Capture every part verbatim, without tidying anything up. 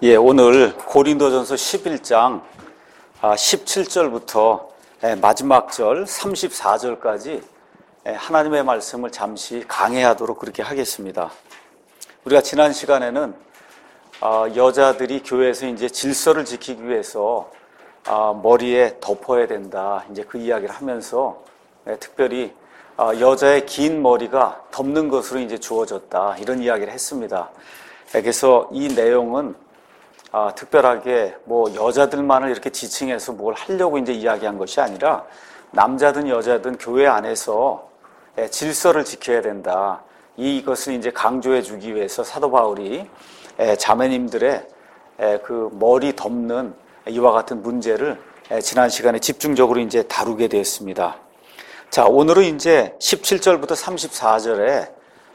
예, 오늘 고린도전서 십일 장 십칠 절부터 마지막 절 삼십사 절까지 하나님의 말씀을 잠시 강해하도록 그렇게 하겠습니다. 우리가 지난 시간에는 여자들이 교회에서 이제 질서를 지키기 위해서 머리에 덮어야 된다, 이제 그 이야기를 하면서 특별히 여자의 긴 머리가 덮는 것으로 이제 주어졌다, 이런 이야기를 했습니다. 그래서 이 내용은 아, 특별하게 뭐 여자들만을 이렇게 지칭해서 뭘 하려고 이제 이야기한 것이 아니라 남자든 여자든 교회 안에서 질서를 지켜야 된다, 이것을 이제 강조해 주기 위해서 사도 바울이 자매님들의 그 머리 덮는 이와 같은 문제를 지난 시간에 집중적으로 이제 다루게 되었습니다. 자, 오늘은 이제 십칠 절부터 삼십사 절에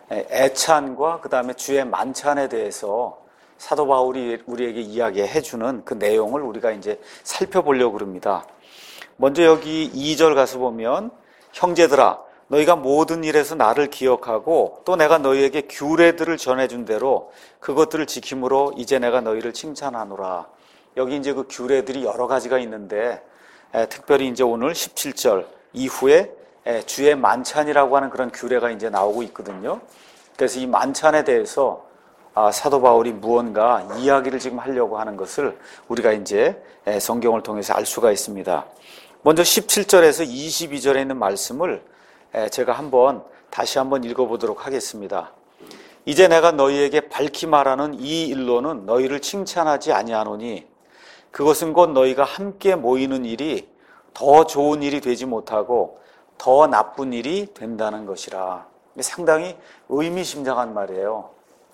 애찬과 그 다음에 주의 만찬에 대해서 사도 바울이 우리에게 이야기해 주는 그 내용을 우리가 이제 살펴보려고 합니다. 먼저 여기 이 절 가서 보면, 형제들아 너희가 모든 일에서 나를 기억하고 또 내가 너희에게 규례들을 전해준 대로 그것들을 지킴으로 이제 내가 너희를 칭찬하노라. 여기 이제 그 규례들이 여러 가지가 있는데 에, 특별히 이제 오늘 십칠 절 이후에 에, 주의 만찬이라고 하는 그런 규례가 이제 나오고 있거든요. 그래서 이 만찬에 대해서 아, 사도 바울이 무언가 이야기를 지금 하려고 하는 것을 우리가 이제 성경을 통해서 알 수가 있습니다. 먼저 십칠 절에서 이십이 절에 있는 말씀을 제가 한번 다시 한번 읽어보도록 하겠습니다. 이제 내가 너희에게 밝히 말하는 이 일로는 너희를 칭찬하지 아니하노니 그것은 곧 너희가 함께 모이는 일이 더 좋은 일이 되지 못하고 더 나쁜 일이 된다는 것이라. 상당히 의미심장한 말이에요.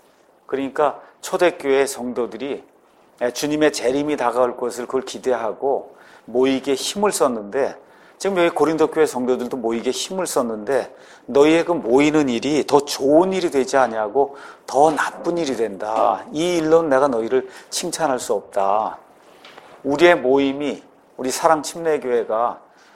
그러니까 초대교회 성도들이 주님의 재림이 다가올 것을 그걸 기대하고 모이기에 힘을 썼는데, 지금 여기 고린도 교회 성도들도 모이기에 힘을 썼는데 너희의 그 모이는 일이 더 좋은 일이 되지 아니하고 더 나쁜 일이 된다. 이 일로는 내가 너희를 칭찬할 수 없다. 우리의 모임이, 우리 사랑 침례교회가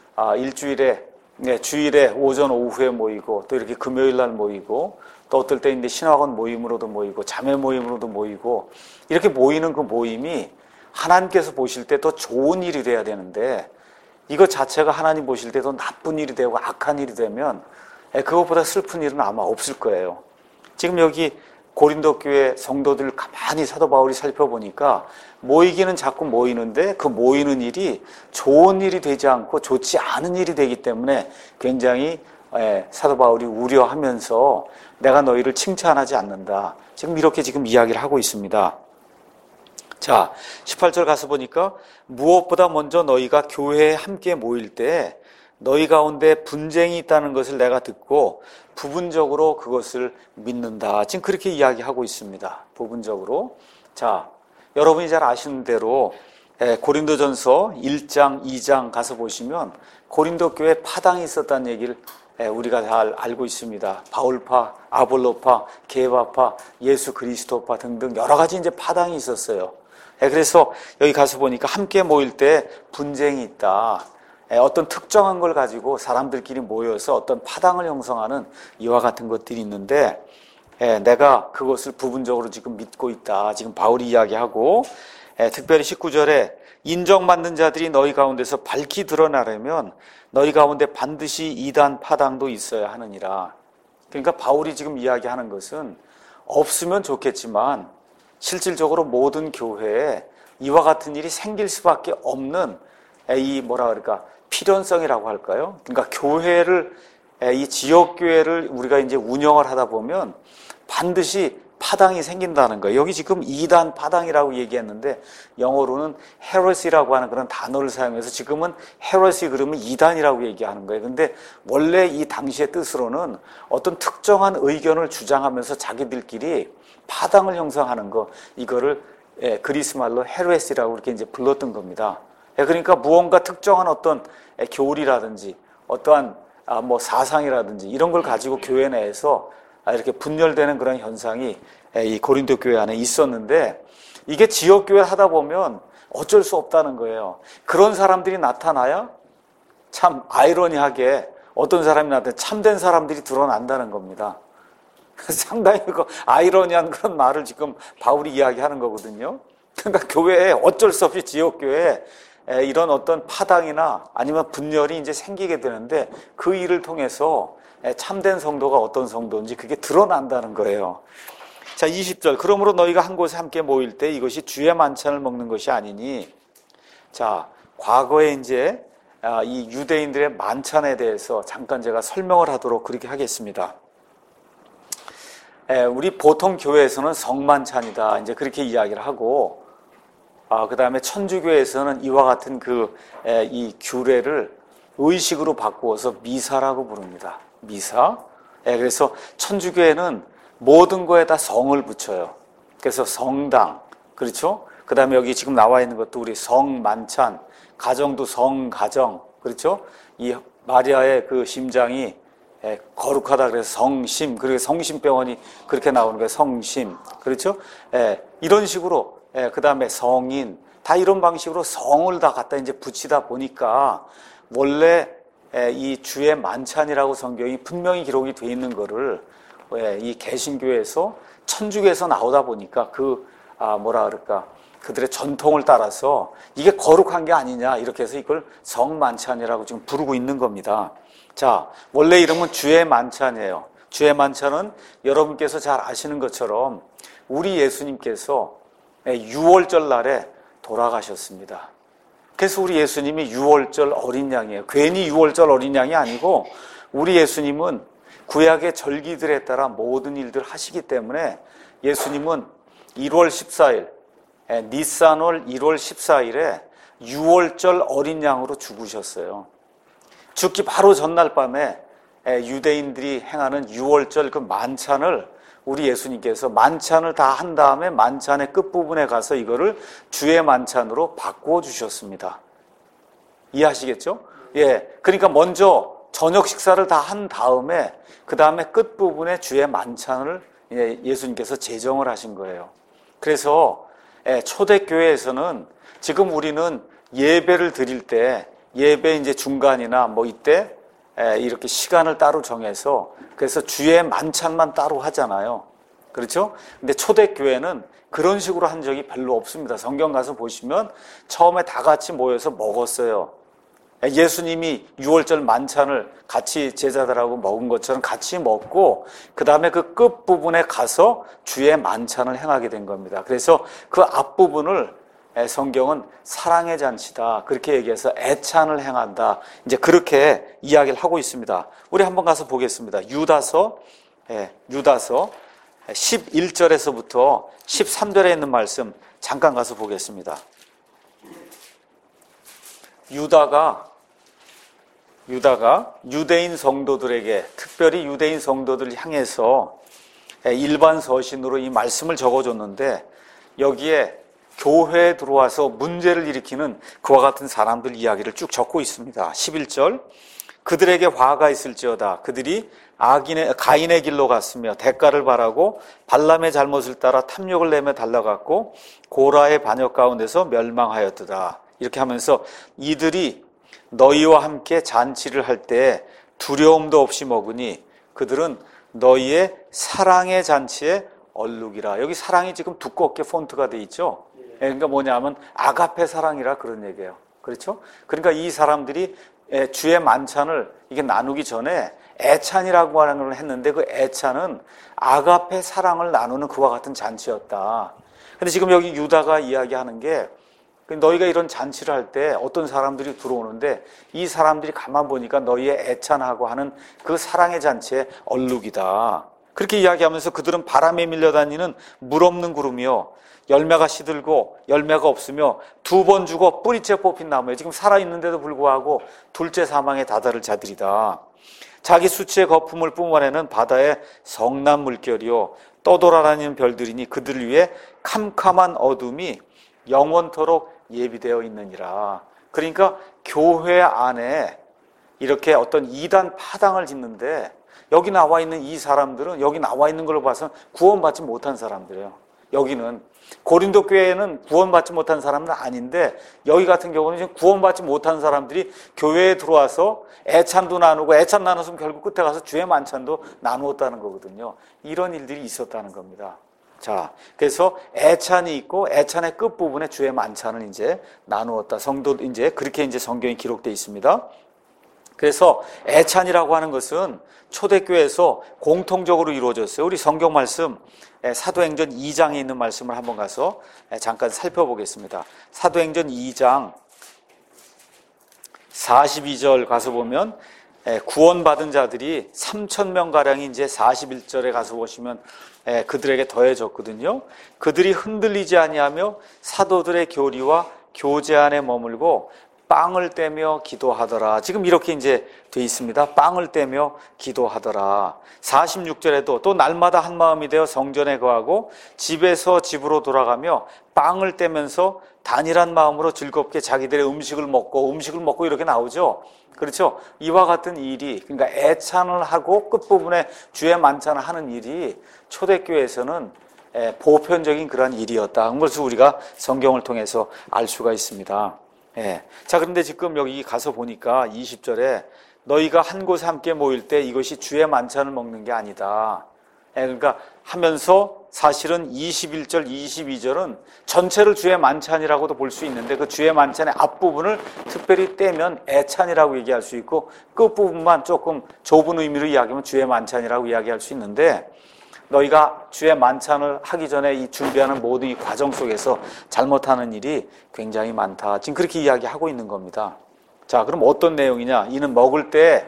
일주일에 네, 주일에 오전 오후에 모이고 또 이렇게 금요일 날 모이고 또 어떨 때 이제 신학원 모임으로도 모이고 자매 모임으로도 모이고 이렇게 모이는 그 모임이 하나님께서 보실 때 더 좋은 일이 돼야 되는데, 이것 자체가 하나님 보실 때 더 나쁜 일이 되고 악한 일이 되면 그것보다 슬픈 일은 아마 없을 거예요. 지금 여기 고린도 교회 성도들을 가만히 사도 바울이 살펴보니까 모이기는 자꾸 모이는데 그 모이는 일이 좋은 일이 되지 않고 좋지 않은 일이 되기 때문에 굉장히 사도 바울이 우려하면서 내가 너희를 칭찬하지 않는다, 지금 이렇게 지금 이야기를 하고 있습니다. 자, 십팔 절 가서 보니까 무엇보다 먼저 너희가 교회에 함께 모일 때 너희 가운데 분쟁이 있다는 것을 내가 듣고 부분적으로 그것을 믿는다, 지금 그렇게 이야기하고 있습니다. 부분적으로. 자, 여러분이 잘 아시는 대로 고린도전서 일 장, 이 장 가서 보시면 고린도 교회에 파당이 있었다는 얘기를 우리가 잘 알고 있습니다. 바울파, 아볼로파, 게바파, 예수 그리스도파 등등 여러 가지 이제 파당이 있었어요. 그래서 여기 가서 보니까 함께 모일 때 분쟁이 있다. 어떤 특정한 걸 가지고 사람들끼리 모여서 어떤 파당을 형성하는 이와 같은 것들이 있는데 내가 그것을 부분적으로 지금 믿고 있다, 지금 바울이 이야기하고, 특별히 십구 절에 인정받는 자들이 너희 가운데서 밝히 드러나려면 너희 가운데 반드시 이단 파당도 있어야 하느니라. 그러니까 바울이 지금 이야기하는 것은 없으면 좋겠지만 실질적으로 모든 교회에 이와 같은 일이 생길 수밖에 없는 이 뭐라 그럴까, 필연성이라고 할까요? 그러니까 교회를, 이 지역교회를 우리가 이제 운영을 하다 보면 반드시 파당이 생긴다는 거예요. 여기 지금 이단 파당이라고 얘기했는데 영어로는 헤레시라고 하는 그런 단어를 사용해서 지금은 헤레시 그러면 이단이라고 얘기하는 거예요. 근데 원래 이 당시의 뜻으로는 어떤 특정한 의견을 주장하면서 자기들끼리 파당을 형성하는 거, 이거를 그리스 말로 헤레시라고 이렇게 이제 불렀던 겁니다. 그러니까 무언가 특정한 어떤 교리라든지 어떠한 뭐 사상이라든지 이런 걸 가지고 교회 내에서 이렇게 분열되는 그런 현상이 이 고린도 교회 안에 있었는데, 이게 지역교회 하다 보면 어쩔 수 없다는 거예요. 그런 사람들이 나타나야 참 아이러니하게 어떤 사람이 나타나 참된 사람들이 드러난다는 겁니다. 상당히 그 아이러니한 그런 말을 지금 바울이 이야기하는 거거든요. 그러니까 교회에 어쩔 수 없이 지역교회에 이런 어떤 파당이나 아니면 분열이 이제 생기게 되는데 그 일을 통해서 참된 성도가 어떤 성도인지 그게 드러난다는 거예요. 자, 이십 절. 그러므로 너희가 한 곳에 함께 모일 때 이것이 주의 만찬을 먹는 것이 아니니. 자, 과거에 이제 이 유대인들의 만찬에 대해서 잠깐 제가 설명을 하도록 그렇게 하겠습니다. 우리 보통 교회에서는 성만찬이다 이제 그렇게 이야기를 하고, 아, 그 다음에 천주교에서는 이와 같은 그 이 규례를 의식으로 바꾸어서 미사라고 부릅니다. 미사. 그래서 천주교에는 모든 거에다 성을 붙여요. 그래서 성당, 그렇죠? 그 다음에 여기 지금 나와 있는 것도 우리 성만찬, 가정도 성가정, 그렇죠? 이 마리아의 그 심장이 거룩하다 그래서 성심, 그리고 성심병원이 그렇게 나오는 거예요. 성심, 그렇죠? 이런 식으로, 그 다음에 성인, 다 이런 방식으로 성을 다 갖다 이제 붙이다 보니까 원래 이 주의 만찬이라고 성경이 분명히 기록이 되어 있는 거를 이 개신교에서 천주교에서 나오다 보니까 그 아 뭐라 그럴까 그들의 전통을 따라서 이게 거룩한 게 아니냐 이렇게 해서 이걸 성만찬이라고 지금 부르고 있는 겁니다. 자, 원래 이름은 주의 만찬이에요. 주의 만찬은 여러분께서 잘 아시는 것처럼 우리 예수님께서 유월절 날에 돌아가셨습니다. 그래서 우리 예수님이 유월절 어린 양이에요. 괜히 유월절 어린 양이 아니고 우리 예수님은 구약의 절기들에 따라 모든 일들을 하시기 때문에 예수님은 일월 십사일, 니산월 일월 십사일에 유월절 어린 양으로 죽으셨어요. 죽기 바로 전날 밤에 유대인들이 행하는 유월절 그 만찬을 우리 예수님께서 만찬을 다 한 다음에 만찬의 끝부분에 가서 이거를 주의 만찬으로 바꾸어 주셨습니다. 이해하시겠죠? 예. 그러니까 먼저 저녁 식사를 다 한 다음에 그 다음에 끝부분에 주의 만찬을 예수님께서 제정을 하신 거예요. 그래서 초대교회에서는 지금 우리는 예배를 드릴 때 예배 이제 중간이나 뭐 이때 이렇게 시간을 따로 정해서 그래서 주의 만찬만 따로 하잖아요. 그렇죠? 근데 초대교회는 그런 식으로 한 적이 별로 없습니다. 성경 가서 보시면 처음에 다 같이 모여서 먹었어요. 예수님이 유월절 만찬을 같이 제자들하고 먹은 것처럼 같이 먹고 그 다음에 그 끝부분에 가서 주의 만찬을 행하게 된 겁니다. 그래서 그 앞부분을 성경은 사랑의 잔치다 그렇게 얘기해서 애찬을 행한다 이제 그렇게 이야기를 하고 있습니다. 우리 한번 가서 보겠습니다. 유다서 예, 유다서 십일 절에서부터 십삼 절에 있는 말씀 잠깐 가서 보겠습니다. 유다가 유다가 유대인 성도들에게 특별히 유대인 성도들을 향해서 일반 서신으로 이 말씀을 적어줬는데 여기에 교회에 들어와서 문제를 일으키는 그와 같은 사람들 이야기를 쭉 적고 있습니다. 십일 절 그들에게 화가 있을지어다. 그들이 악인의, 가인의 길로 갔으며 대가를 바라고 발람의 잘못을 따라 탐욕을 내며 달려갔고 고라의 반역 가운데서 멸망하였도다. 이렇게 하면서 이들이 너희와 함께 잔치를 할 때 두려움도 없이 먹으니 그들은 너희의 사랑의 잔치에 얼룩이라. 여기 사랑이 지금 두껍게 폰트가 돼 있죠. 그러니까 뭐냐면 아가페 사랑이라 그런 얘기예요. 그렇죠? 그러니까 이 사람들이 주의 만찬을 이게 나누기 전에 애찬이라고 하는 걸 했는데 그 애찬은 아가페 사랑을 나누는 그와 같은 잔치였다. 근데 지금 여기 유다가 이야기하는 게 너희가 이런 잔치를 할 때 어떤 사람들이 들어오는데 이 사람들이 가만 보니까 너희의 애찬하고 하는 그 사랑의 잔치의 얼룩이다. 그렇게 이야기하면서 그들은 바람에 밀려다니는 물 없는 구름이요 열매가 시들고 열매가 없으며 두 번 죽어 뿌리째 뽑힌 나무에 지금 살아있는데도 불구하고 둘째 사망에 다다를 자들이다. 자기 수치의 거품을 뿜어내는 바다의 성난 물결이요 떠돌아다니는 별들이니 그들을 위해 캄캄한 어둠이 영원토록 예비되어 있느니라. 그러니까 교회 안에 이렇게 어떤 이단 파당을 짓는데 여기 나와 있는 이 사람들은 여기 나와 있는 걸로 봐서 구원받지 못한 사람들이에요. 여기는 고린도 교회에는 구원받지 못한 사람은 아닌데 여기 같은 경우는 지금 구원받지 못한 사람들이 교회에 들어와서 애찬도 나누고 애찬 나눴으면 결국 끝에 가서 주의 만찬도 나누었다는 거거든요. 이런 일들이 있었다는 겁니다. 자, 그래서 애찬이 있고 애찬의 끝부분에 주의 만찬을 이제 나누었다. 성도 이제 그렇게 이제 성경이 기록되어 있습니다. 그래서 애찬이라고 하는 것은 초대교회에서 공통적으로 이루어졌어요. 우리 성경 말씀 사도행전 이 장에 있는 말씀을 한번 가서 잠깐 살펴보겠습니다. 사도행전 이 장 사십이 절 가서 보면 구원받은 자들이 삼천 명가량이 이제 사십일 절에 가서 보시면 그들에게 더해졌거든요. 그들이 흔들리지 아니하며 사도들의 교리와 교제 안에 머물고 빵을 떼며 기도하더라. 지금 이렇게 이제 돼 있습니다. 빵을 떼며 기도하더라. 사십육 절에도 또 날마다 한 마음이 되어 성전에 거하고 집에서 집으로 돌아가며 빵을 떼면서 단일한 마음으로 즐겁게 자기들의 음식을 먹고 음식을 먹고 이렇게 나오죠. 그렇죠? 이와 같은 일이, 그러니까 애찬을 하고 끝부분에 주의 만찬을 하는 일이 초대교회에서는 보편적인 그런 일이었다. 그것을 우리가 성경을 통해서 알 수가 있습니다. 예. 자, 그런데 지금 여기 가서 보니까 이십 절에 너희가 한 곳에 함께 모일 때 이것이 주의 만찬을 먹는 게 아니다. 예, 그러니까 하면서 사실은 이십일 절, 이십이 절은 전체를 주의 만찬이라고도 볼 수 있는데 그 주의 만찬의 앞부분을 특별히 떼면 애찬이라고 얘기할 수 있고 끝부분만 조금 좁은 의미로 이야기하면 주의 만찬이라고 이야기할 수 있는데 너희가 주의 만찬을 하기 전에 이 준비하는 모든 이 과정 속에서 잘못하는 일이 굉장히 많다. 지금 그렇게 이야기하고 있는 겁니다. 자, 그럼 어떤 내용이냐? 이는 먹을 때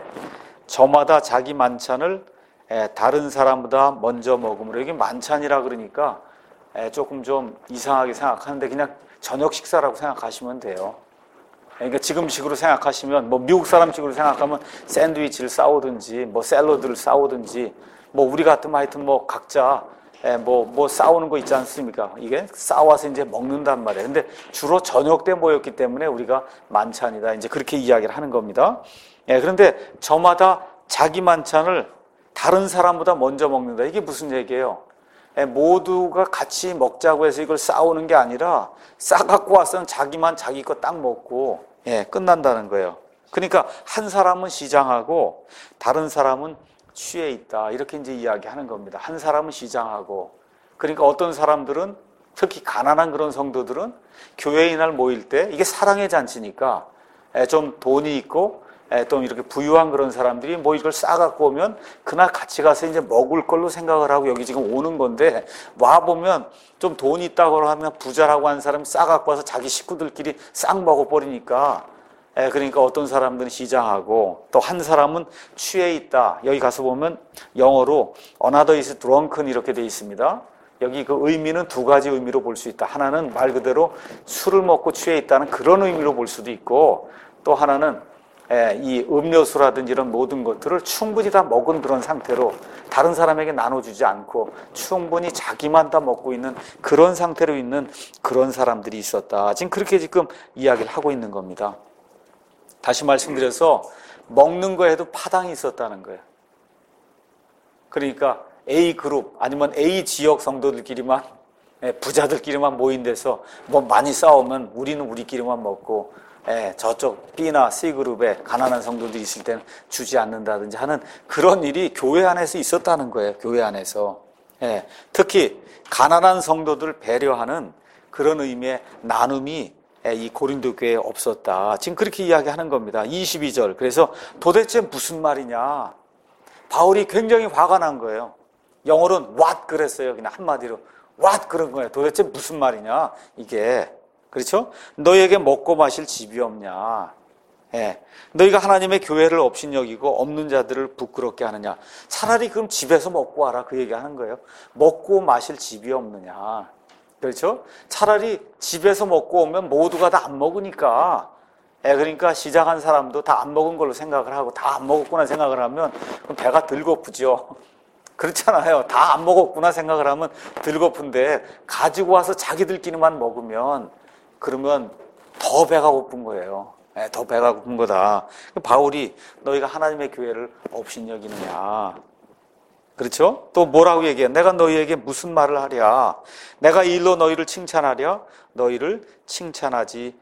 저마다 자기 만찬을 다른 사람보다 먼저 먹음으로. 여기 만찬이라 그러니까 조금 좀 이상하게 생각하는데 그냥 저녁 식사라고 생각하시면 돼요. 그러니까 지금식으로 생각하시면 뭐 미국 사람식으로 생각하면 샌드위치를 싸우든지 뭐 샐러드를 싸우든지 뭐 우리 같으면 하여튼 뭐 각자 뭐, 뭐 싸우는 거 있지 않습니까? 이게 싸워서 이제 먹는단 말이에요. 근데 주로 저녁 때 모였기 때문에 우리가 만찬이다. 이제 그렇게 이야기를 하는 겁니다. 예, 그런데 저마다 자기 만찬을 다른 사람보다 먼저 먹는다. 이게 무슨 얘기예요? 예, 모두가 같이 먹자고 해서 이걸 싸우는 게 아니라 싸갖고 와서는 자기만 자기 거 딱 먹고 예, 끝난다는 거예요. 그러니까 한 사람은 시장하고 다른 사람은 취해 있다. 이렇게 이제 이야기하는 겁니다. 한 사람은 시장하고. 그러니까 어떤 사람들은 특히 가난한 그런 성도들은 교회에 날 모일 때 이게 사랑의 잔치니까 좀 돈이 있고 또 이렇게 부유한 그런 사람들이 뭐 이걸 싸갖고 오면 그날 같이 가서 이제 먹을 걸로 생각을 하고 여기 지금 오는 건데 와보면 좀 돈이 있다고 하면 부자라고 하는 사람이 싸갖고 와서 자기 식구들끼리 싹 먹어버리니까 그러니까 어떤 사람들은 시장하고 또 한 사람은 취해 있다. 여기 가서 보면 영어로 another is drunken 이렇게 돼 있습니다. 여기 그 의미는 두 가지 의미로 볼 수 있다. 하나는 말 그대로 술을 먹고 취해 있다는 그런 의미로 볼 수도 있고 또 하나는 이 음료수라든지 이런 모든 것들을 충분히 다 먹은 그런 상태로 다른 사람에게 나눠주지 않고 충분히 자기만 다 먹고 있는 그런 상태로 있는 그런 사람들이 있었다. 지금 그렇게 지금 이야기를 하고 있는 겁니다. 다시 말씀드려서 먹는 거에도 파당이 있었다는 거예요. 그러니까 A그룹 아니면 A 지역 성도들끼리만 부자들끼리만 모인 데서 뭐 많이 싸우면 우리는 우리끼리만 먹고 저쪽 B나 C그룹에 가난한 성도들이 있을 때는 주지 않는다든지 하는 그런 일이 교회 안에서 있었다는 거예요. 교회 안에서. 특히 가난한 성도들을 배려하는 그런 의미의 나눔이 이 고린도 교회에 없었다. 지금 그렇게 이야기하는 겁니다. 이십이 절. 그래서 도대체 무슨 말이냐? 바울이 굉장히 화가 난 거예요. 영어로는 what 그랬어요. 그냥 한마디로 what 그런 거예요. 도대체 무슨 말이냐? 이게 그렇죠? 너희에게 먹고 마실 집이 없냐? 예. 너희가 하나님의 교회를 업신여기고 없는 자들을 부끄럽게 하느냐? 차라리 그럼 집에서 먹고 와라. 그 얘기하는 거예요. 먹고 마실 집이 없느냐? 그렇죠? 차라리 집에서 먹고 오면 모두가 다 안 먹으니까 예, 그러니까 시장한 사람도 다 안 먹은 걸로 생각을 하고 다 안 먹었구나 생각을 하면 그럼 배가 덜 고프죠. 그렇잖아요. 다 안 먹었구나 생각을 하면 덜 고픈데 가지고 와서 자기들끼리만 먹으면 그러면 더 배가 고픈 거예요. 예, 더 배가 고픈 거다. 바울이 너희가 하나님의 교회를 업신여기느냐. 그렇죠? 또 뭐라고 얘기해? 내가 너희에게 무슨 말을 하랴? 내가 이 일로 너희를 칭찬하랴? 너희를 칭찬하지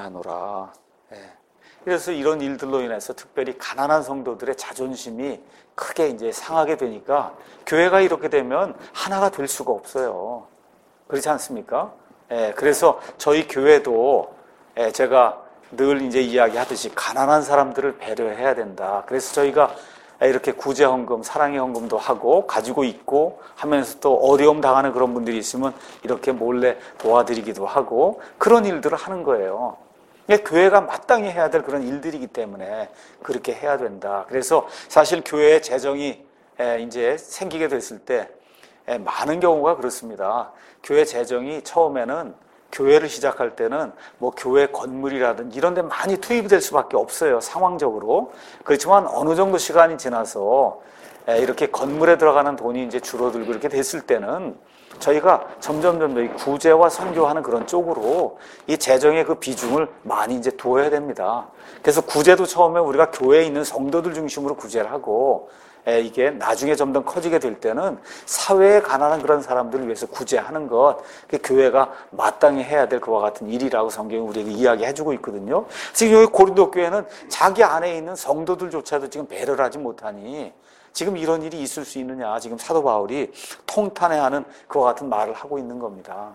아니하노라. 예. 그래서 이런 일들로 인해서 특별히 가난한 성도들의 자존심이 크게 이제 상하게 되니까 교회가 이렇게 되면 하나가 될 수가 없어요. 그렇지 않습니까? 예, 그래서 저희 교회도 예, 제가 늘 이제 이야기하듯이 가난한 사람들을 배려해야 된다. 그래서 저희가 이렇게 구제 헌금, 사랑의 헌금도 하고 가지고 있고 하면서 또 어려움 당하는 그런 분들이 있으면 이렇게 몰래 도와드리기도 하고 그런 일들을 하는 거예요. 교회가 마땅히 해야 될 그런 일들이기 때문에 그렇게 해야 된다. 그래서 사실 교회의 재정이 이제 생기게 됐을 때 많은 경우가 그렇습니다. 교회 재정이 처음에는 교회를 시작할 때는 뭐 교회 건물이라든지 이런 데 많이 투입이 될 수밖에 없어요. 상황적으로. 그렇지만 어느 정도 시간이 지나서 이렇게 건물에 들어가는 돈이 이제 줄어들고 이렇게 됐을 때는 저희가 점점 점점 구제와 선교하는 그런 쪽으로 이 재정의 그 비중을 많이 이제 두어야 됩니다. 그래서 구제도 처음에 우리가 교회에 있는 성도들 중심으로 구제를 하고 이게 나중에 점점 커지게 될 때는 사회에 가난한 그런 사람들을 위해서 구제하는 것, 교회가 마땅히 해야 될 그와 같은 일이라고 성경이 우리에게 이야기해주고 있거든요. 지금 여기 고린도 교회는 자기 안에 있는 성도들조차도 지금 배려를 하지 못하니 지금 이런 일이 있을 수 있느냐, 지금 사도 바울이 통탄해하는 그와 같은 말을 하고 있는 겁니다.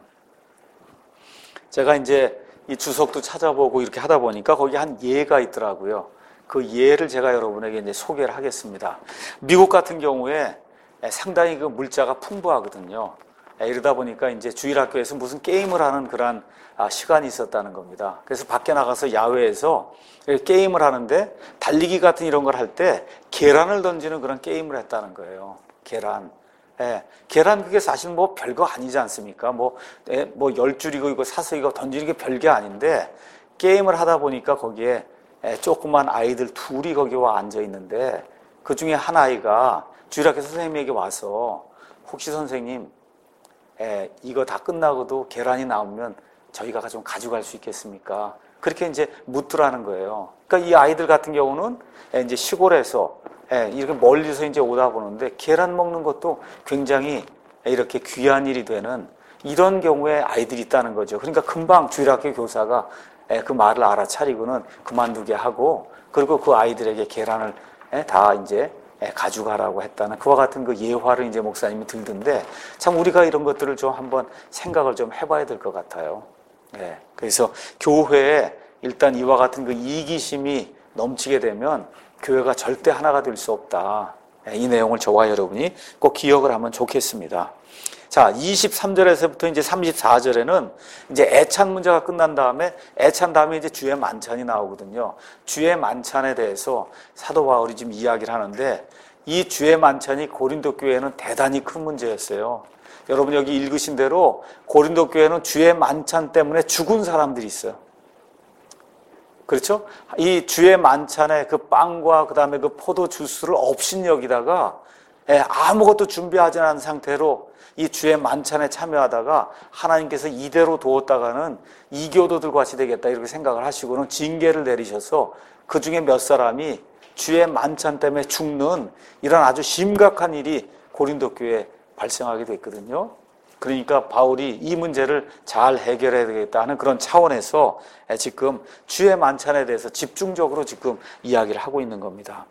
제가 이제 이 주석도 찾아보고 이렇게 하다 보니까 거기 한 예가 있더라고요. 그 예를 제가 여러분에게 이제 소개를 하겠습니다. 미국 같은 경우에 상당히 그 물자가 풍부하거든요. 이러다 보니까 이제 주일학교에서 무슨 게임을 하는 그런 시간이 있었다는 겁니다. 그래서 밖에 나가서 야외에서 게임을 하는데 달리기 같은 이런 걸 할 때 계란을 던지는 그런 게임을 했다는 거예요. 계란. 예, 계란 그게 사실 뭐 별거 아니지 않습니까? 뭐, 예, 뭐 열 줄이고 이거 사서 이거 던지는 게 별게 아닌데 게임을 하다 보니까 거기에 예, 조그만 아이들 둘이 거기 와 앉아 있는데 그 중에 한 아이가 주일학교 선생님에게 와서 혹시 선생님 예, 이거 다 끝나고도 계란이 나오면 저희가 좀 가져갈 수 있겠습니까? 그렇게 이제 묻더라는 거예요. 그러니까 이 아이들 같은 경우는 예, 이제 시골에서 예, 이렇게 멀리서 이제 오다 보는데 계란 먹는 것도 굉장히 이렇게 귀한 일이 되는 이런 경우에 아이들이 있다는 거죠. 그러니까 금방 주일학교 교사가 그 말을 알아차리고는 그만두게 하고 그리고 그 아이들에게 계란을 다 이제 가져가라고 했다는 그와 같은 그 예화를 이제 목사님이 들던데 참 우리가 이런 것들을 좀 한번 생각을 좀 해봐야 될 것 같아요. 네. 그래서 교회에 일단 이와 같은 그 이기심이 넘치게 되면 교회가 절대 하나가 될 수 없다. 이 내용을 저와 여러분이 꼭 기억을 하면 좋겠습니다. 자, 이십삼 절에서부터 이제 삼십사 절에는 이제 애찬 문제가 끝난 다음에 애찬 다음에 이제 주의 만찬이 나오거든요. 주의 만찬에 대해서 사도 바울이 지금 이야기를 하는데 이 주의 만찬이 고린도 교회는 대단히 큰 문제였어요. 여러분 여기 읽으신 대로 고린도 교회는 주의 만찬 때문에 죽은 사람들이 있어요. 그렇죠? 이 주의 만찬에 그 빵과 그 다음에 그 포도 주스를 업신여기다가 아무것도 준비하지 않은 상태로 이 주의 만찬에 참여하다가 하나님께서 이대로 두었다가는 이교도들 같이 되겠다 이렇게 생각을 하시고는 징계를 내리셔서 그 중에 몇 사람이 주의 만찬 때문에 죽는 이런 아주 심각한 일이 고린도 교회에 발생하게 됐거든요. 그러니까 바울이 이 문제를 잘 해결해야 되겠다는 그런 차원에서 지금 주의 만찬에 대해서 집중적으로 지금 이야기를 하고 있는 겁니다.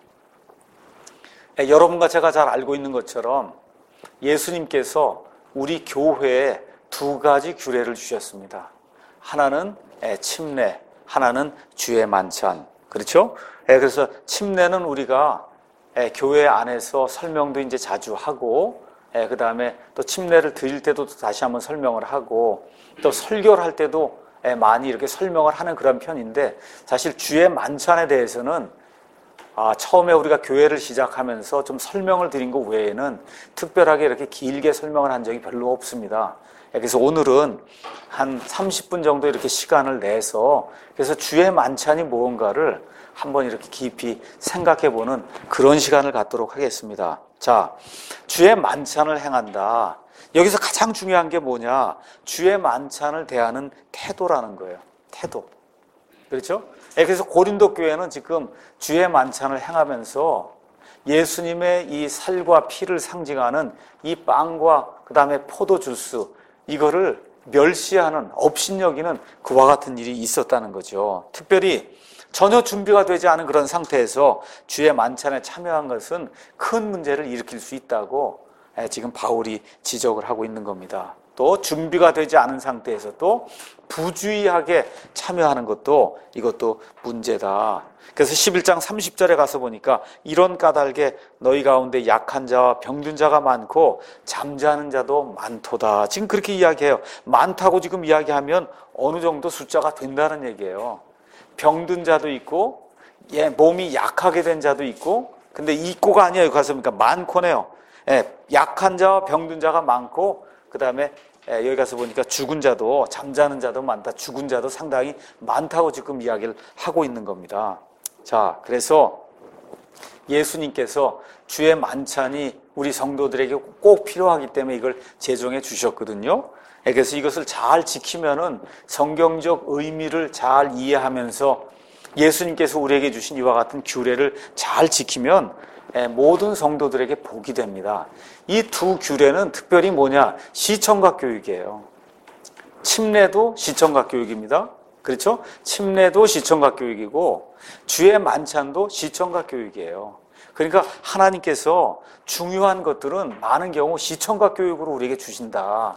여러분과 제가 잘 알고 있는 것처럼 예수님께서 우리 교회에 두 가지 규례를 주셨습니다. 하나는 침례, 하나는 주의 만찬. 그렇죠? 그래서 침례는 우리가 교회 안에서 설명도 이제 자주 하고 그 다음에 또 침례를 드릴 때도 다시 한번 설명을 하고 또 설교를 할 때도 많이 이렇게 설명을 하는 그런 편인데 사실 주의 만찬에 대해서는 아, 처음에 우리가 교회를 시작하면서 좀 설명을 드린 것 외에는 특별하게 이렇게 길게 설명을 한 적이 별로 없습니다. 그래서 오늘은 한 삼십 분 정도 이렇게 시간을 내서 그래서 주의 만찬이 무언가를 한번 이렇게 깊이 생각해보는 그런 시간을 갖도록 하겠습니다. 자, 주의 만찬을 행한다. 여기서 가장 중요한 게 뭐냐? 주의 만찬을 대하는 태도라는 거예요. 태도. 그렇죠? 그래서 고린도 교회는 지금 주의 만찬을 행하면서 예수님의 이 살과 피를 상징하는 이 빵과 그 다음에 포도 주스 이거를 멸시하는 업신여기는 그와 같은 일이 있었다는 거죠. 특별히 전혀 준비가 되지 않은 그런 상태에서 주의 만찬에 참여한 것은 큰 문제를 일으킬 수 있다고 지금 바울이 지적을 하고 있는 겁니다. 또 준비가 되지 않은 상태에서 또 부주의하게 참여하는 것도 이것도 문제다. 그래서 십일 장 삼십 절에 가서 보니까 이런 까닭에 너희 가운데 약한 자와 병든 자가 많고 잠자는 자도 많도다. 지금 그렇게 이야기해요. 많다고 지금 이야기하면 어느 정도 숫자가 된다는 얘기예요. 병든 자도 있고 예, 몸이 약하게 된 자도 있고, 근데 있고가 아니에요. 가서 보니까 많고네요. 예, 약한 자와 병든 자가 많고, 그 다음에 여기 가서 보니까 죽은 자도, 잠자는 자도 많다. 죽은 자도 상당히 많다고 지금 이야기를 하고 있는 겁니다. 자, 그래서 예수님께서 주의 만찬이 우리 성도들에게 꼭 필요하기 때문에 이걸 제정해 주셨거든요. 그래서 이것을 잘 지키면은 성경적 의미를 잘 이해하면서 예수님께서 우리에게 주신 이와 같은 규례를 잘 지키면 모든 성도들에게 복이 됩니다. 이 두 규례는 특별히 뭐냐? 시청각 교육이에요. 침례도 시청각 교육입니다. 그렇죠? 침례도 시청각 교육이고 주의 만찬도 시청각 교육이에요. 그러니까 하나님께서 중요한 것들은 많은 경우 시청각 교육으로 우리에게 주신다.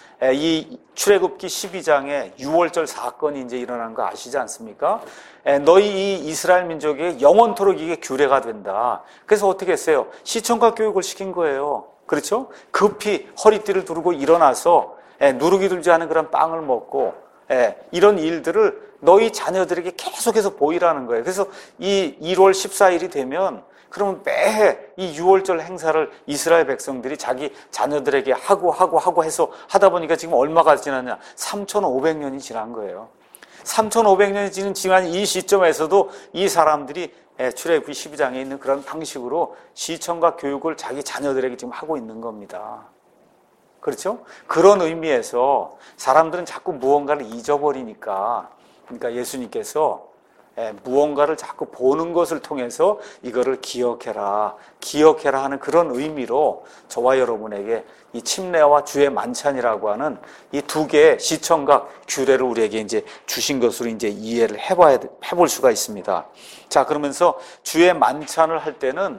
이 출애굽기 십이 장에 유월절 사건이 이제 일어난 거 아시지 않습니까? 너희 이 이스라엘 민족의 영원토록 이게 규례가 된다. 그래서 어떻게 했어요? 시청각 교육을 시킨 거예요. 그렇죠? 급히 허리띠를 두르고 일어나서 누르기 들지 않은 그런 빵을 먹고 이런 일들을 너희 자녀들에게 계속해서 보이라는 거예요. 그래서 이 일월 십사일이 되면 그러면 매해 이 유월절 행사를 이스라엘 백성들이 자기 자녀들에게 하고 하고 하고 해서 하다 보니까 지금 얼마가 지났냐? 삼천오백 년이 지난 거예요. 삼천오백 년이 지난 이 시점에서도 이 사람들이 출애굽기 십이 장에 있는 그런 방식으로 시청각 교육을 자기 자녀들에게 지금 하고 있는 겁니다. 그렇죠? 그런 의미에서 사람들은 자꾸 무언가를 잊어버리니까, 그러니까 예수님께서 무언가를 자꾸 보는 것을 통해서 이거를 기억해라, 기억해라 하는 그런 의미로 저와 여러분에게 이 침례와 주의 만찬이라고 하는 이 두 개의 시청각 규례를 우리에게 이제 주신 것으로 이제 이해를 해봐야, 해볼 수가 있습니다. 자, 그러면서 주의 만찬을 할 때는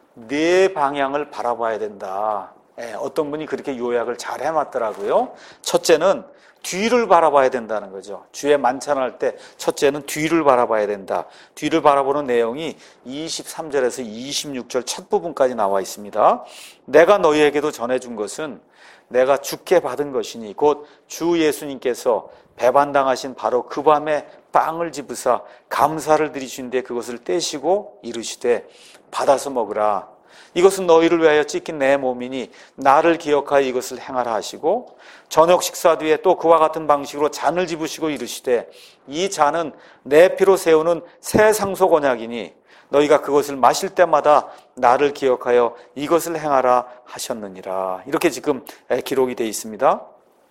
네 방향을 바라봐야 된다. 예, 어떤 분이 그렇게 요약을 잘 해놨더라고요. 첫째는 뒤를 바라봐야 된다는 거죠. 주의 만찬을 할 때 첫째는 뒤를 바라봐야 된다. 뒤를 바라보는 내용이 이십삼 절에서 이십육 절 첫 부분까지 나와 있습니다. 내가 너희에게도 전해준 것은 내가 주께 받은 것이니 곧 주 예수님께서 배반당하신 바로 그 밤에 빵을 집으사 감사를 드리신데 그것을 떼시고 이르시되 받아서 먹으라. 이것은 너희를 위하여 찢긴 내 몸이니 나를 기억하여 이것을 행하라 하시고 저녁 식사 뒤에 또 그와 같은 방식으로 잔을 집으시고 이르시되 이 잔은 내 피로 세우는 새 상속 언약이니 너희가 그것을 마실 때마다 나를 기억하여 이것을 행하라 하셨느니라. 이렇게 지금 기록이 되어 있습니다.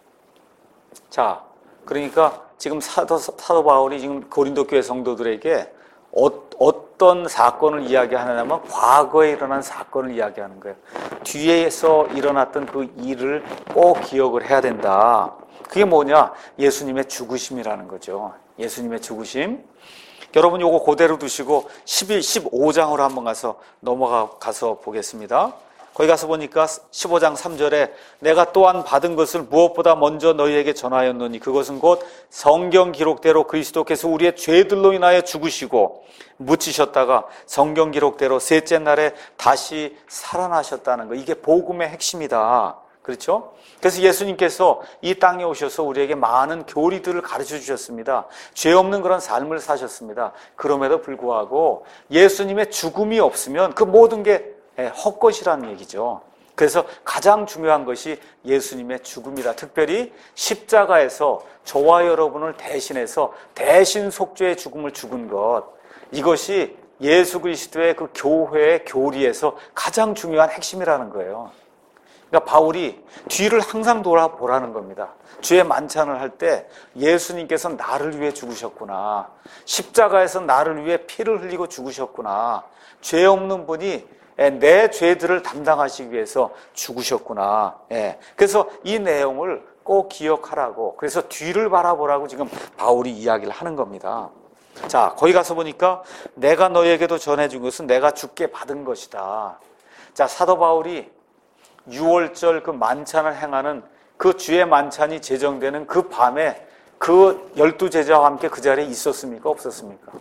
자, 그러니까 지금 사도, 사도 바울이 지금 고린도 교회 성도들에게 어, 어떤 사건을 이야기하느냐면 과거에 일어난 사건을 이야기하는 거예요. 뒤에서 일어났던 그 일을 꼭 기억을 해야 된다. 그게 뭐냐? 예수님의 죽으심이라는 거죠. 예수님의 죽으심. 여러분 요거 그대로 두시고 십일, 십오 장으로 한번 가서 넘어가 가서 보겠습니다. 거기 가서 보니까 십오 장 삼 절에 내가 또한 받은 것을 무엇보다 먼저 너희에게 전하였노니 그것은 곧 성경 기록대로 그리스도께서 우리의 죄들로 인하여 죽으시고 묻히셨다가 성경 기록대로 셋째 날에 다시 살아나셨다는 거. 이게 복음의 핵심이다. 그렇죠? 그래서 예수님께서 이 땅에 오셔서 우리에게 많은 교리들을 가르쳐 주셨습니다. 죄 없는 그런 삶을 사셨습니다. 그럼에도 불구하고 예수님의 죽음이 없으면 그 모든 게 헛것이라는 얘기죠. 그래서 가장 중요한 것이 예수님의 죽음이다. 특별히 십자가에서 저와 여러분을 대신해서 대신 속죄의 죽음을 죽은 것, 이것이 예수 그리스도의 그 교회의 교리에서 가장 중요한 핵심이라는 거예요. 그러니까 바울이 뒤를 항상 돌아보라는 겁니다. 주의 만찬을 할 때 예수님께서 나를 위해 죽으셨구나. 십자가에서 나를 위해 피를 흘리고 죽으셨구나. 죄 없는 분이 내 죄들을 담당하시기 위해서 죽으셨구나. 예. 그래서 이 내용을 꼭 기억하라고, 그래서 뒤를 바라보라고 지금 바울이 이야기를 하는 겁니다. 자, 거기 가서 보니까 내가 너에게도 전해준 것은 내가 주께 받은 것이다. 자, 사도 바울이 유월절 그 만찬을 행하는 그 주의 만찬이 제정되는 그 밤에 그 열두 제자와 함께 그 자리에 있었습니까? 없었습니까?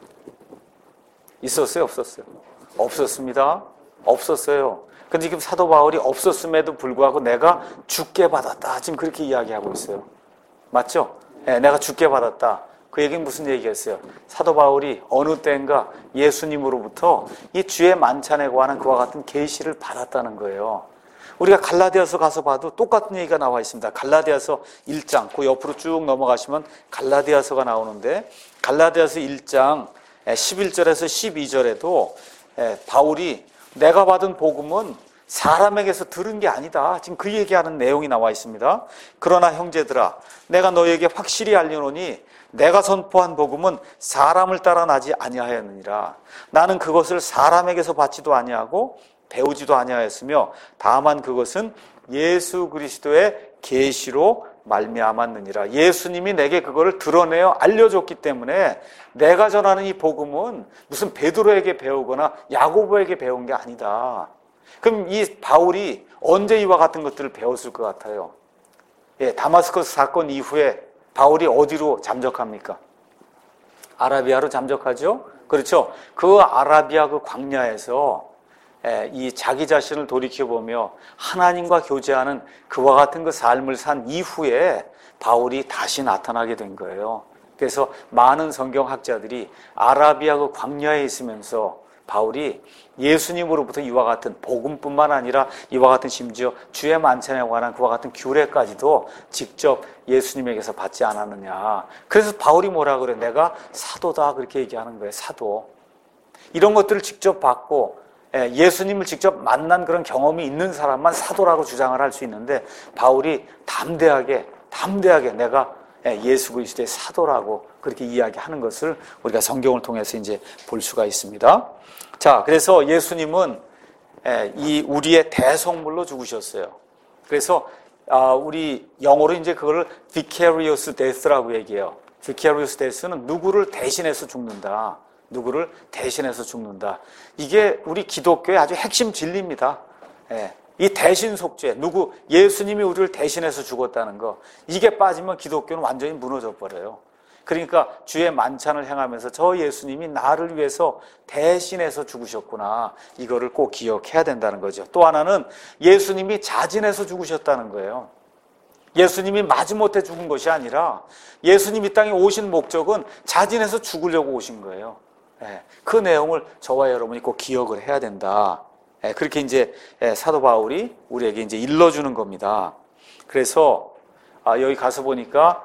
있었어요? 없었어요? 없었습니다. 없었어요. 근데 지금 사도 바울이 없었음에도 불구하고 내가 주께 받았다. 지금 그렇게 이야기하고 있어요. 맞죠? 네, 내가 주께 받았다. 그 얘기는 무슨 얘기겠어요? 사도 바울이 어느 때인가 예수님으로부터 이 주의 만찬에 관한 그와 같은 계시를 받았다는 거예요. 우리가 갈라디아서 가서 봐도 똑같은 얘기가 나와 있습니다. 갈라디아서 일 장, 그 옆으로 쭉 넘어가시면 갈라디아서가 나오는데 갈라디아서 일 장 십일 절에서 십이 절에도 바울이 내가 받은 복음은 사람에게서 들은 게 아니다. 지금 그 얘기하는 내용이 나와 있습니다. 그러나 형제들아, 내가 너에게 확실히 알려노니 내가 선포한 복음은 사람을 따라 나지 아니하였느니라. 나는 그것을 사람에게서 받지도 아니하고 배우지도 아니하였으며 다만 그것은 예수 그리스도의 계시로 말미암았느니라. 예수님이 내게 그거를 드러내어 알려줬기 때문에 내가 전하는 이 복음은 무슨 베드로에게 배우거나 야고보에게 배운 게 아니다. 그럼 이 바울이 언제 이와 같은 것들을 배웠을 것 같아요? 예, 다마스커스 사건 이후에 바울이 어디로 잠적합니까? 아라비아로 잠적하죠? 그렇죠? 그 아라비아 그 광야에서 이 자기 자신을 돌이켜보며 하나님과 교제하는 그와 같은 그 삶을 산 이후에 바울이 다시 나타나게 된 거예요. 그래서 많은 성경학자들이 아라비아 그 광야에 있으면서 바울이 예수님으로부터 이와 같은 복음뿐만 아니라 이와 같은 심지어 주의 만찬에 관한 그와 같은 규례까지도 직접 예수님에게서 받지 않았느냐. 그래서 바울이 뭐라 그래? 내가 사도다 그렇게 얘기하는 거예요. 사도. 이런 것들을 직접 받고 예수님을 직접 만난 그런 경험이 있는 사람만 사도라고 주장을 할 수 있는데 바울이 담대하게 담대하게 내가 예수 그리스도의 사도라고 그렇게 이야기하는 것을 우리가 성경을 통해서 이제 볼 수가 있습니다. 자, 그래서 예수님은 이 우리의 대속물로 죽으셨어요. 그래서 우리 영어로 이제 그걸 vicarious death라고 얘기해요. vicarious death는 누구를 대신해서 죽는다. 누구를 대신해서 죽는다. 이게 우리 기독교의 아주 핵심 진리입니다. 예. 이 대신 속죄, 누구 예수님이 우리를 대신해서 죽었다는 거, 이게 빠지면 기독교는 완전히 무너져 버려요. 그러니까 주의 만찬을 행하면서 저 예수님이 나를 위해서 대신해서 죽으셨구나, 이거를 꼭 기억해야 된다는 거죠. 또 하나는 예수님이 자진해서 죽으셨다는 거예요. 예수님이 마지못해 죽은 것이 아니라 예수님이 땅에 오신 목적은 자진해서 죽으려고 오신 거예요. 그 내용을 저와 여러분이 꼭 기억을 해야 된다. 그렇게 이제 사도 바울이 우리에게 이제 일러주는 겁니다. 그래서 여기 가서 보니까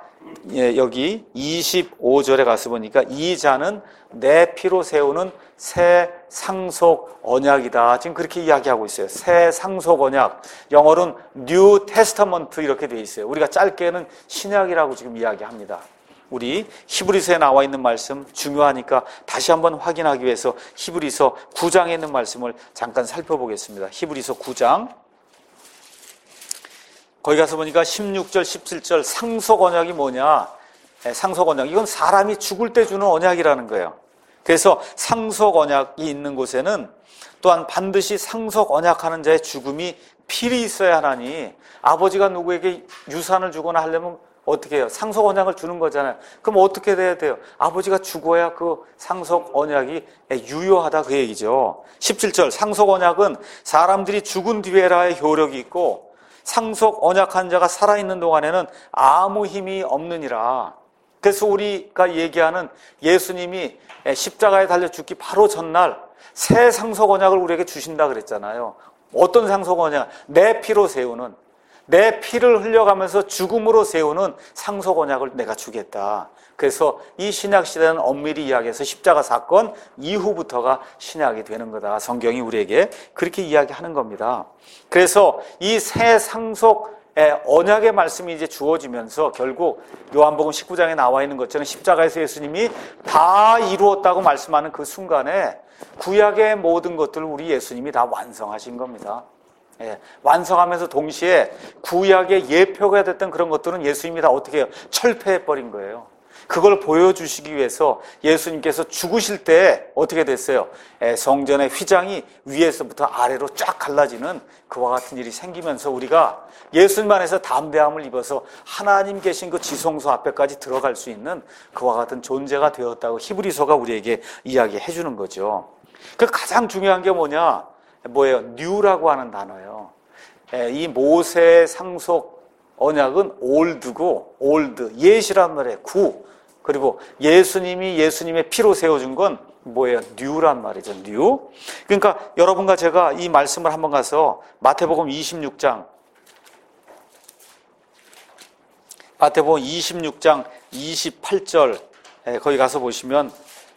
여기 이십오 절에 가서 보니까 이 잔은 내 피로 세우는 새 상속 언약이다. 지금 그렇게 이야기하고 있어요. 새 상속 언약. 영어로는 New Testament 이렇게 돼 있어요. 우리가 짧게는 신약이라고 지금 이야기합니다. 우리 히브리서에 나와 있는 말씀 중요하니까 다시 한번 확인하기 위해서 히브리서 구 장에 있는 말씀을 잠깐 살펴보겠습니다. 히브리서 구 장. 거기 가서 보니까 십육 절, 십칠 절 상속 언약이 뭐냐? 상속 언약. 이건 사람이 죽을 때 주는 언약이라는 거예요. 그래서 상속 언약이 있는 곳에는 또한 반드시 상속 언약하는 자의 죽음이 필히 있어야 하나니, 아버지가 누구에게 유산을 주거나 하려면 어떻게 해요? 상속 언약을 주는 거잖아요. 그럼 어떻게 돼야 돼요? 아버지가 죽어야 그 상속 언약이 유효하다 그 얘기죠. 십칠 절 상속 언약은 사람들이 죽은 뒤에라의 효력이 있고 상속 언약한 자가 살아있는 동안에는 아무 힘이 없느니라. 그래서 우리가 얘기하는 예수님이 십자가에 달려 죽기 바로 전날 새 상속 언약을 우리에게 주신다 그랬잖아요. 어떤 상속 언약? 내 피로 세우는, 내 피를 흘려가면서 죽음으로 세우는 상속 언약을 내가 주겠다. 그래서 이 신약 시대는 엄밀히 이야기해서 십자가 사건 이후부터가 신약이 되는 거다. 성경이 우리에게 그렇게 이야기하는 겁니다. 그래서 이 새 상속 언약의 말씀이 이제 주어지면서 결국 요한복음 십구 장에 나와 있는 것처럼 십자가에서 예수님이 다 이루었다고 말씀하는 그 순간에 구약의 모든 것들을 우리 예수님이 다 완성하신 겁니다. 예, 완성하면서 동시에 구약의 예표가 됐던 그런 것들은 예수님이 다 어떻게 해요? 철폐해버린 거예요. 그걸 보여주시기 위해서 예수님께서 죽으실 때 어떻게 됐어요? 성전의 휘장이 위에서부터 아래로 쫙 갈라지는 그와 같은 일이 생기면서 우리가 예수님 안에서 담대함을 입어서 하나님 계신 그 지성소 앞에까지 들어갈 수 있는 그와 같은 존재가 되었다고 히브리서가 우리에게 이야기해 주는 거죠. 그 가장 중요한 게 뭐냐? 뭐예요? 뉴라고 하는 단어예요. 이 모세 상속 언약은 올드고, 올드, 옛이란 말이에요. 구. 그리고 예수님이 예수님의 피로 세워준 건 뭐예요? 뉴란 말이죠. 뉴. 그러니까 여러분과 제가 이 말씀을 한번 가서 마태복음 이십육 장, 마태복음 이십육 장 이십팔 절, 거기 가서 보시면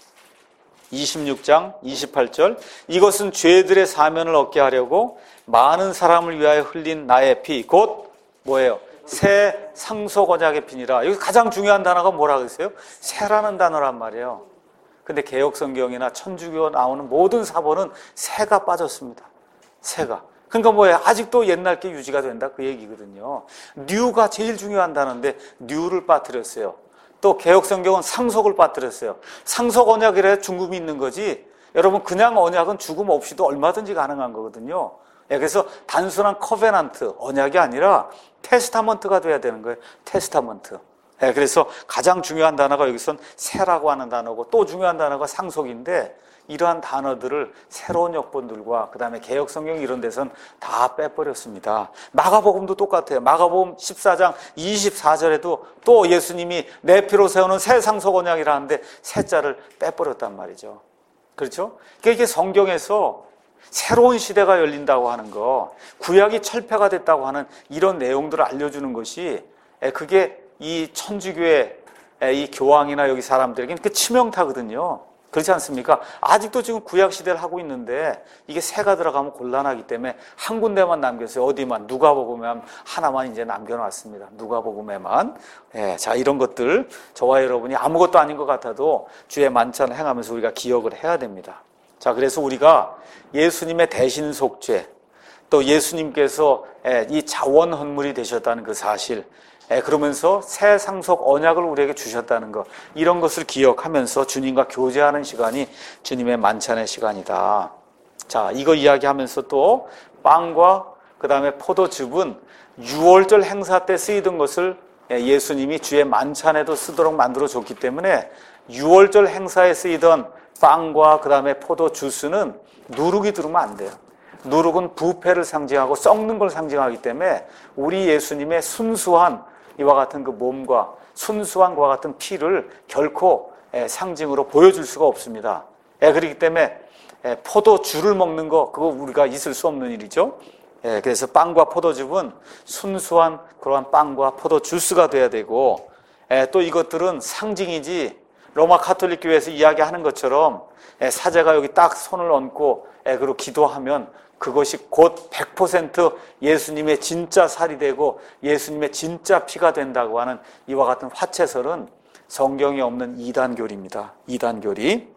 이십육 장 이십팔 절, 이것은 죄들의 사면을 얻게 하려고 많은 사람을 위하여 흘린 나의 피, 곧 뭐예요? 새 상속 언약의 피니라. 여기 가장 중요한 단어가 뭐라고 했어요? 새라는 단어란 말이에요. 근데 개역 성경이나 천주교 나오는 모든 사본은 새가 빠졌습니다. 새가. 그러니까 뭐예요? 아직도 옛날 게 유지가 된다 그 얘기거든요. 뉴가 제일 중요한 단어인데 뉴를 빠뜨렸어요. 또 개역 성경은 상속을 빠뜨렸어요. 상속 언약이라 죽음이 있는 거지. 여러분 그냥 언약은 죽음 없이도 얼마든지 가능한 거거든요. 그래서 단순한 커베넌트, 언약이 아니라 테스타먼트가 돼야 되는 거예요. 테스타먼트. 그래서 가장 중요한 단어가 여기선 새라고 하는 단어고 또 중요한 단어가 상속인데 이러한 단어들을 새로운 역본들과 그 다음에 개역성경 이런 데선 다 빼버렸습니다. 마가복음도 똑같아요. 마가복음 십사 장 이십사 절에도 또 예수님이 내 피로 세우는 새 상속 언약이라는데 새 자를 빼버렸단 말이죠. 그렇죠? 그러니까 이게 성경에서 새로운 시대가 열린다고 하는 거, 구약이 철폐가 됐다고 하는 이런 내용들을 알려주는 것이 그게 이 천주교의 이 교황이나 여기 사람들에게는 그 치명타거든요. 그렇지 않습니까? 아직도 지금 구약 시대를 하고 있는데 이게 새가 들어가면 곤란하기 때문에 한 군데만 남겼어요. 어디만? 누가복음에 하나만 이제 남겨놨습니다. 누가복음에만. 예, 자, 이런 것들 저와 여러분이 아무것도 아닌 것 같아도 주의 만찬을 행하면서 우리가 기억을 해야 됩니다. 자, 그래서 우리가 예수님의 대신 속죄, 또 예수님께서 이 자원 헌물이 되셨다는 그 사실, 그러면서 새 상속 언약을 우리에게 주셨다는 것, 이런 것을 기억하면서 주님과 교제하는 시간이 주님의 만찬의 시간이다. 자, 이거 이야기하면서 또 빵과 그 다음에 포도즙은 유월절 행사 때 쓰이던 것을 예수님이 주의 만찬에도 쓰도록 만들어줬기 때문에 유월절 행사에 쓰이던 빵과 그 다음에 포도 주스는 누룩이 들으면 안 돼요. 누룩은 부패를 상징하고 썩는 걸 상징하기 때문에 우리 예수님의 순수한 이와 같은 그 몸과 순수한 것과 같은 피를 결코 상징으로 보여줄 수가 없습니다. 그렇기 때문에 포도주를 먹는 거 그거 우리가 있을 수 없는 일이죠. 그래서 빵과 포도즙은 순수한 그러한 빵과 포도 주스가 돼야 되고 또 이것들은 상징이지 로마 카톨릭 교회에서 이야기하는 것처럼 사제가 여기 딱 손을 얹고 그리고 기도하면 그것이 곧 백 퍼센트 예수님의 진짜 살이 되고 예수님의 진짜 피가 된다고 하는 이와 같은 화채설은 성경에 없는 이단교리입니다. 이단교리.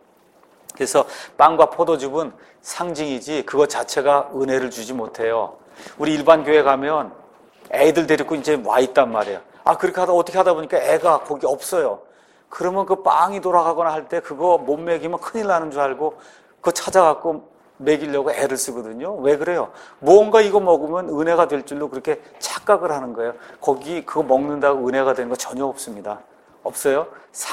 그래서 빵과 포도즙은 상징이지 그것 자체가 은혜를 주지 못해요. 우리 일반 교회 가면 애들 데리고 이제 와 있단 말이에요. 아, 그렇게 하다 어떻게 하다 보니까 애가 거기 없어요. 그러면 그 빵이 돌아가거나 할 때 그거 못 먹이면 큰일 나는 줄 알고 그거 찾아갖고 먹이려고 애를 쓰거든요. 왜 그래요? 뭔가 이거 먹으면 은혜가 될 줄로 그렇게 착각을 하는 거예요. 거기 그거 먹는다고 은혜가 되는 거 전혀 없습니다. 없어요.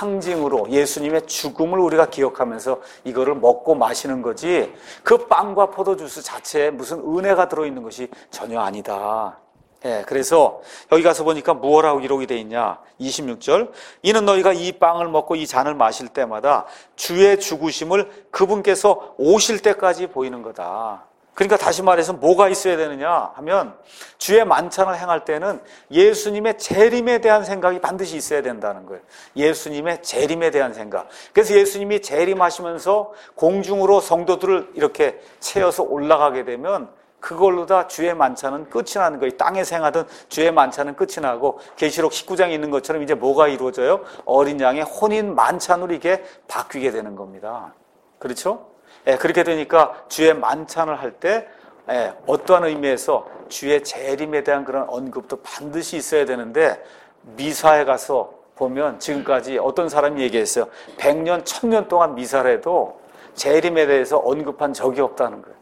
상징으로 예수님의 죽음을 우리가 기억하면서 이거를 먹고 마시는 거지 그 빵과 포도주스 자체에 무슨 은혜가 들어있는 것이 전혀 아니다. 예, 그래서 여기 가서 보니까 무엇라고 기록이 되어 있냐? 이십육 절. 이는 너희가 이 빵을 먹고 이 잔을 마실 때마다 주의 죽으심을 그분께서 오실 때까지 보이는 거다. 그러니까 다시 말해서 뭐가 있어야 되느냐 하면 주의 만찬을 행할 때는 예수님의 재림에 대한 생각이 반드시 있어야 된다는 거예요. 예수님의 재림에 대한 생각. 그래서 예수님이 재림하시면서 공중으로 성도들을 이렇게 채워서 올라가게 되면 그걸로 다 주의 만찬은 끝이 나는 거예요. 땅에서 행하던 주의 만찬은 끝이 나고 계시록 십구 장에 있는 것처럼 이제 뭐가 이루어져요? 어린 양의 혼인 만찬으로 이게 바뀌게 되는 겁니다. 그렇죠? 예, 그렇게 되니까 주의 만찬을 할 때 예, 어떠한 의미에서 주의 재림에 대한 그런 언급도 반드시 있어야 되는데 미사에 가서 보면 지금까지 어떤 사람이 얘기했어요. 백 년, 천 년 동안 미사를 해도 재림에 대해서 언급한 적이 없다는 거예요.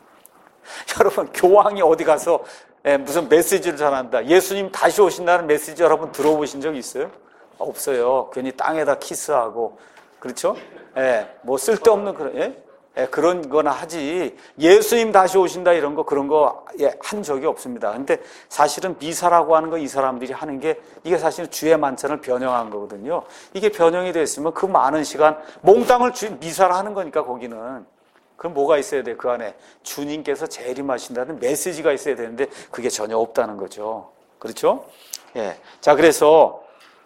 여러분, 교황이 어디 가서 무슨 메시지를 전한다, 예수님 다시 오신다는 메시지 여러분 들어보신 적 있어요? 없어요. 괜히 땅에다 키스하고, 그렇죠? 예, 뭐 쓸데없는 그런, 예? 예, 그런 거나 하지. 예수님 다시 오신다 이런 거, 그런 거, 예, 한 적이 없습니다. 근데 사실은 미사라고 하는 거 이 사람들이 하는 게, 이게 사실은 주의 만찬을 변형한 거거든요. 이게 변형이 됐으면 그 많은 시간, 몽땅을 주, 미사를 하는 거니까 거기는. 그럼 뭐가 있어야 돼? 그 안에 주님께서 재림하신다는 메시지가 있어야 되는데 그게 전혀 없다는 거죠. 그렇죠? 예. 자, 그래서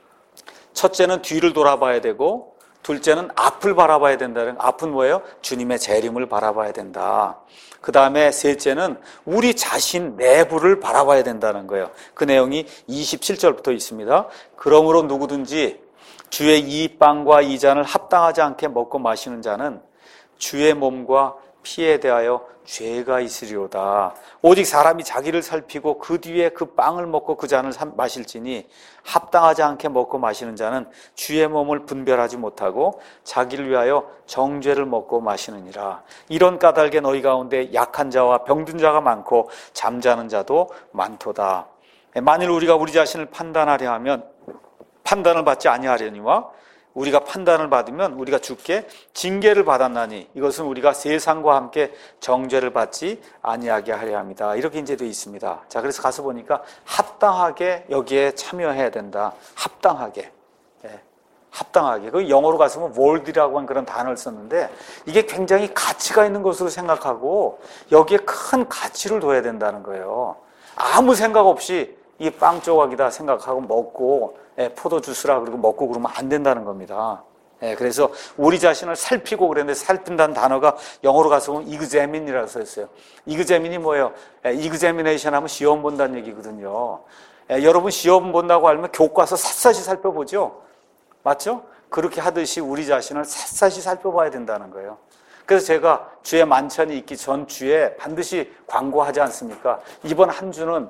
첫째는 뒤를 돌아봐야 되고, 둘째는 앞을 바라봐야 된다는, 앞은 뭐예요? 주님의 재림을 바라봐야 된다. 그 다음에 셋째는 우리 자신 내부를 바라봐야 된다는 거예요. 그 내용이 이십칠 절부터 있습니다. 그러므로 누구든지 주의 이 빵과 이 잔을 합당하지 않게 먹고 마시는 자는 주의 몸과 피에 대하여 죄가 있으리로다. 오직 사람이 자기를 살피고 그 뒤에 그 빵을 먹고 그 잔을 마실지니 합당하지 않게 먹고 마시는 자는 주의 몸을 분별하지 못하고 자기를 위하여 정죄를 먹고 마시느니라. 이런 까닭에 너희 가운데 약한 자와 병든 자가 많고 잠자는 자도 많도다. 만일 우리가 우리 자신을 판단하려 하면 판단을 받지 아니하려니와 우리가 판단을 받으면 우리가 주께 징계를 받았나니 이것은 우리가 세상과 함께 정죄를 받지 아니하게 하려 합니다. 이렇게 이제 되어 있습니다. 자, 그래서 가서 보니까 합당하게 여기에 참여해야 된다. 합당하게. 예, 합당하게. 그 영어로 가서 뭐 worthy라고 하는 그런 단어를 썼는데 이게 굉장히 가치가 있는 것으로 생각하고 여기에 큰 가치를 둬야 된다는 거예요. 아무 생각 없이 이 빵 조각이다 생각하고 먹고, 예, 포도 주스라 그러고 먹고 그러면 안 된다는 겁니다. 예, 그래서 우리 자신을 살피고 그랬는데 살핀다는 단어가 영어로 가서 보면 examine이라고 써있어요. examine이 뭐예요? 예, examination 하면 시험 본다는 얘기거든요. 예, 여러분 시험 본다고 알면 교과서 샅샅이 살펴보죠? 맞죠? 그렇게 하듯이 우리 자신을 샅샅이 살펴봐야 된다는 거예요. 그래서 제가 주의 만찬이 있기 전 주에 반드시 광고하지 않습니까? 이번 한 주는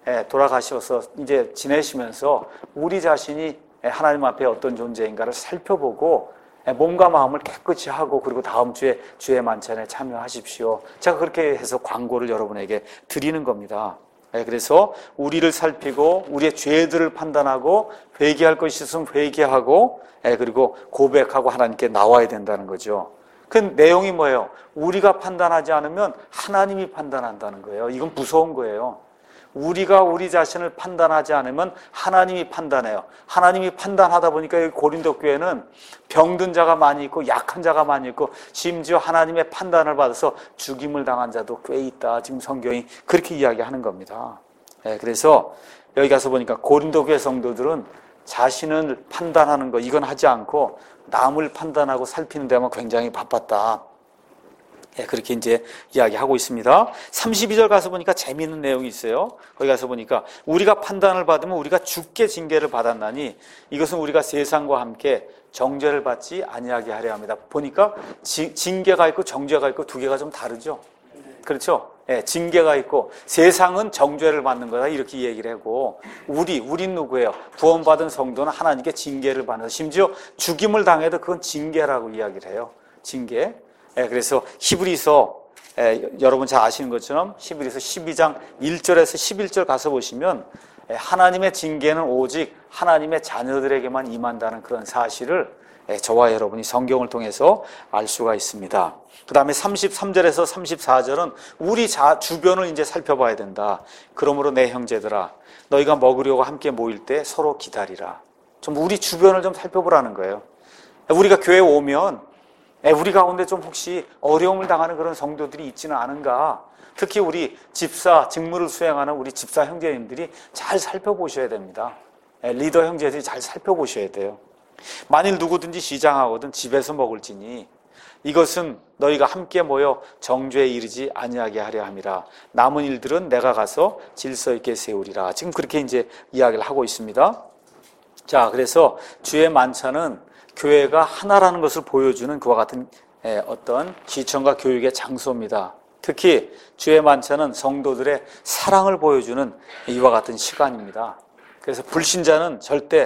돌아가셔서 이제 지내시면서 우리 자신이 하나님 앞에 어떤 존재인가를 살펴보고 몸과 마음을 깨끗이 하고 그리고 다음 주에 주의 만찬에 참여하십시오. 제가 그렇게 해서 광고를 여러분에게 드리는 겁니다. 그래서 우리를 살피고 우리의 죄들을 판단하고 회개할 것이 있으면 회개하고 그리고 고백하고 하나님께 나와야 된다는 거죠. 그 내용이 뭐예요? 우리가 판단하지 않으면 하나님이 판단한다는 거예요. 이건 무서운 거예요. 우리가 우리 자신을 판단하지 않으면 하나님이 판단해요. 하나님이 판단하다 보니까 여기 고린도 교회는 병든 자가 많이 있고 약한 자가 많이 있고 심지어 하나님의 판단을 받아서 죽임을 당한 자도 꽤 있다. 지금 성경이 그렇게 이야기하는 겁니다. 네, 그래서 여기 가서 보니까 고린도 교회 성도들은 자신을 판단하는 거 이건 하지 않고 남을 판단하고 살피는 데만 굉장히 바빴다. 예, 그렇게 이제 이야기하고 있습니다. 삼십이 절 가서 보니까 재미있는 내용이 있어요. 거기 가서 보니까 우리가 판단을 받으면 우리가 주께 징계를 받았나니 이것은 우리가 세상과 함께 정죄를 받지 아니하게 하려 합니다. 보니까 지, 징계가 있고 정죄가 있고 두 개가 좀 다르죠. 그렇죠? 예, 징계가 있고 세상은 정죄를 받는 거다 이렇게 얘기를 하고 우리, 우린 누구예요? 구원받은 성도는 하나님께 징계를 받는, 심지어 죽임을 당해도 그건 징계라고 이야기를 해요. 징계. 예, 그래서 히브리서, 예, 여러분 잘 아시는 것처럼 히브리서 십이 장 일 절에서 십일 절 가서 보시면 예, 하나님의 징계는 오직 하나님의 자녀들에게만 임한다는 그런 사실을 예, 저와 여러분이 성경을 통해서 알 수가 있습니다. 그 다음에 삼십삼 절에서 삼십사 절은 우리 자, 주변을 이제 살펴봐야 된다. 그러므로 내 형제들아 너희가 먹으려고 함께 모일 때 서로 기다리라. 좀 우리 주변을 좀 살펴보라는 거예요. 우리가 교회에 오면 우리 가운데 좀 혹시 어려움을 당하는 그런 성도들이 있지는 않은가? 특히 우리 집사, 직무를 수행하는 우리 집사 형제님들이 잘 살펴보셔야 됩니다. 리더 형제들이 잘 살펴보셔야 돼요. 만일 누구든지 시장하거든 집에서 먹을지니 이것은 너희가 함께 모여 정죄에 이르지 아니하게 하려 함이라. 남은 일들은 내가 가서 질서 있게 세우리라. 지금 그렇게 이제 이야기를 하고 있습니다. 자, 그래서 주의 만찬은 교회가 하나라는 것을 보여주는 그와 같은 어떤 시청과 교육의 장소입니다. 특히 주의 만찬은 성도들의 사랑을 보여주는 이와 같은 시간입니다. 그래서 불신자는 절대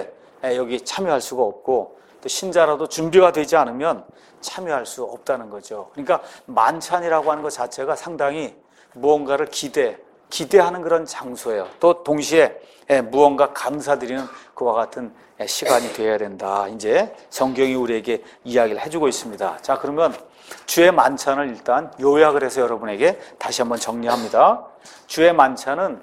여기 참여할 수가 없고, 또 신자라도 준비가 되지 않으면 참여할 수 없다는 거죠. 그러니까 만찬이라고 하는 것 자체가 상당히 무언가를 기대, 기대하는 그런 장소예요. 또 동시에 무언가 감사드리는 그와 같은 시간이 되어야 된다. 이제 성경이 우리에게 이야기를 해주고 있습니다. 자, 그러면 주의 만찬을 일단 요약을 해서 여러분에게 다시 한번 정리합니다. 주의 만찬은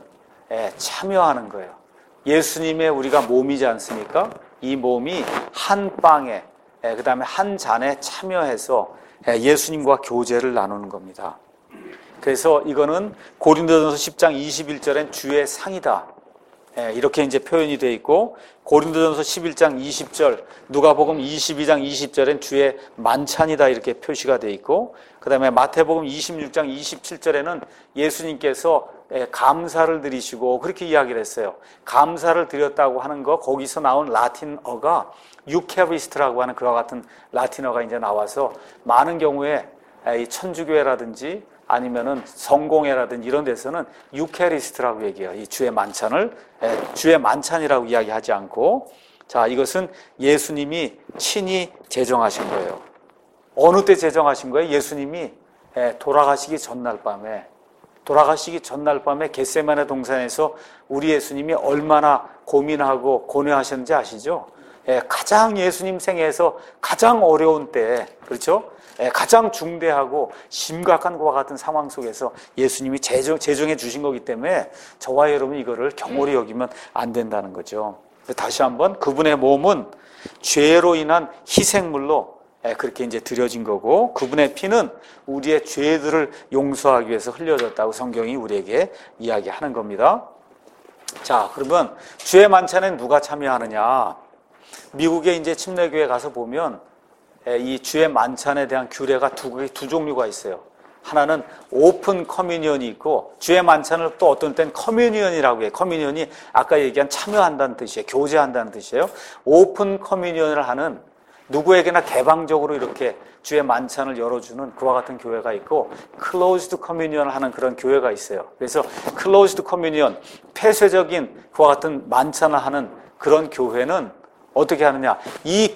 참여하는 거예요. 예수님의 우리가 몸이지 않습니까? 이 몸이 한 빵에, 그 다음에 한 잔에 참여해서 예수님과 교제를 나누는 겁니다. 그래서 이거는 고린도전서 십 장 이십일 절엔 주의 상이다, 이렇게 이제 표현이 되어 있고, 고린도전서 십일 장 이십 절, 누가복음 이십이 장 이십 절엔 주의 만찬이다, 이렇게 표시가 되어 있고, 그 다음에 마태복음 이십육 장 이십칠 절에는 예수님께서 감사를 드리시고 그렇게 이야기를 했어요. 감사를 드렸다고 하는 거, 거기서 나온 라틴어가 유케리스트라고 하는 그와 같은 라틴어가 이제 나와서 많은 경우에 이 천주교회라든지 아니면은 성공회라든지 이런 데서는 유케리스트라고 얘기해요. 이 주의 만찬을 주의 만찬이라고 이야기하지 않고, 자, 이것은 예수님이 친히 제정하신 거예요. 어느 때 제정하신 거예요? 예수님이 돌아가시기 전날 밤에, 돌아가시기 전날 밤에 겟세마네 동산에서 우리 예수님이 얼마나 고민하고 고뇌하셨는지 아시죠? 가장 예수님 생애에서 가장 어려운 때, 그렇죠? 가장 중대하고 심각한 것과 같은 상황 속에서 예수님이 제정, 제정해 주신 거기 때문에 저와 여러분 이거를 경홀히 여기면 안 된다는 거죠. 다시 한번, 그분의 몸은 죄로 인한 희생물로 그렇게 이제 드려진 거고, 그분의 피는 우리의 죄들을 용서하기 위해서 흘려졌다고 성경이 우리에게 이야기하는 겁니다. 자, 그러면 주의 만찬에 누가 참여하느냐? 미국의 이제 침례교회 가서 보면 이 주의 만찬에 대한 규례가 두, 두 종류가 있어요. 하나는 오픈 커뮤니언이 있고, 주의 만찬을 또 어떤 때는 커뮤니언이라고 해요. 커뮤니언이 아까 얘기한 참여한다는 뜻이에요. 교제한다는 뜻이에요. 오픈 커뮤니언을 하는, 누구에게나 개방적으로 이렇게 주의 만찬을 열어주는 그와 같은 교회가 있고, 클로즈드 커뮤니언을 하는 그런 교회가 있어요. 그래서 클로즈드 커뮤니언, 폐쇄적인 그와 같은 만찬을 하는 그런 교회는 어떻게 하느냐? 이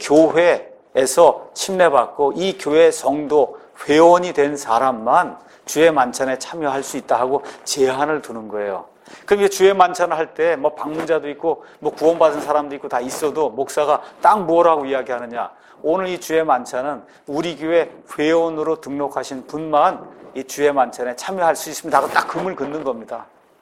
교회에서 침례받고 이 교회 성도 회원이 된 사람만 주의 만찬에 참여할 수 있다 하고 제한을 두는 거예요. 그럼 주의 만찬을 할 때 뭐 방문자도 있고 뭐 구원받은 사람도 있고 다 있어도 목사가 딱 뭐라고 이야기하느냐? 오늘 이 주의 만찬은 우리 교회 회원으로 등록하신 분만 이 주의 만찬에 참여할 수 있습니다 하고 딱 금을 긋는 겁니다.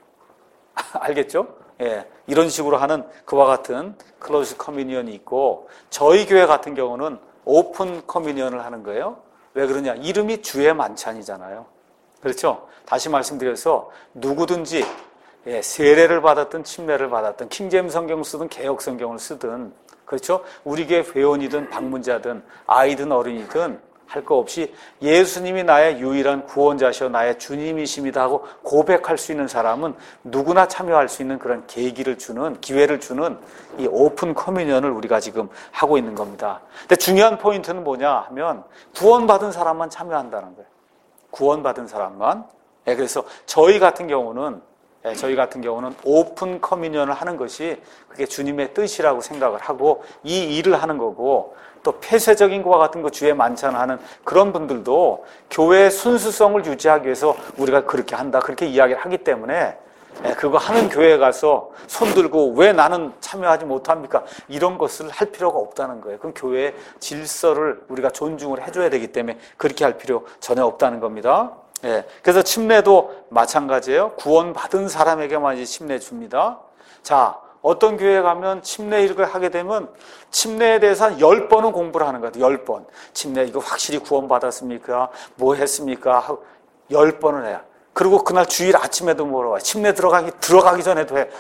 알겠죠? 예, 이런 식으로 하는 그와 같은 클로즈 커뮤니언이 있고, 저희 교회 같은 경우는 오픈 커뮤니언을 하는 거예요. 왜 그러냐? 이름이 주의 만찬이잖아요. 그렇죠? 다시 말씀드려서 누구든지 예, 세례를 받았든 침례를 받았든 킹제임스 성경 쓰든 개역 성경을 쓰든, 그렇죠? 우리 교회 회원이든 방문자든 아이든 어른이든 할 거 없이 예수님이 나의 유일한 구원자시오 나의 주님이십니다 하고 고백할 수 있는 사람은 누구나 참여할 수 있는 그런 계기를 주는, 기회를 주는 이 오픈 커뮤니언을 우리가 지금 하고 있는 겁니다. 근데 중요한 포인트는 뭐냐 하면 구원받은 사람만 참여한다는 거예요. 구원받은 사람만. 예, 그래서 저희 같은 경우는 예, 저희 같은 경우는 오픈 커뮤니언을 하는 것이 그게 주님의 뜻이라고 생각을 하고 이 일을 하는 거고, 또 폐쇄적인 것과 같은 거 주의 만찬을 하는 그런 분들도 교회의 순수성을 유지하기 위해서 우리가 그렇게 한다, 그렇게 이야기를 하기 때문에 그거 하는 교회에 가서 손들고 왜 나는 참여하지 못합니까? 이런 것을 할 필요가 없다는 거예요. 그럼 교회의 질서를 우리가 존중을 해줘야 되기 때문에 그렇게 할 필요 전혀 없다는 겁니다. 예, 그래서 침례도 마찬가지예요. 구원받은 사람에게만 이제 침례 줍니다. 자, 어떤 교회에 가면 침례 이렇게 하게 되면 침례에 대해서 한 열 번은 공부를 하는 것 같아요. 열 번. 침례 이거 확실히 구원받았습니까? 뭐 했습니까? 하고 열 번을 해요. 그리고 그날 주일 아침에도 물어봐요. 침례 들어가기, 들어가기 전에도 해.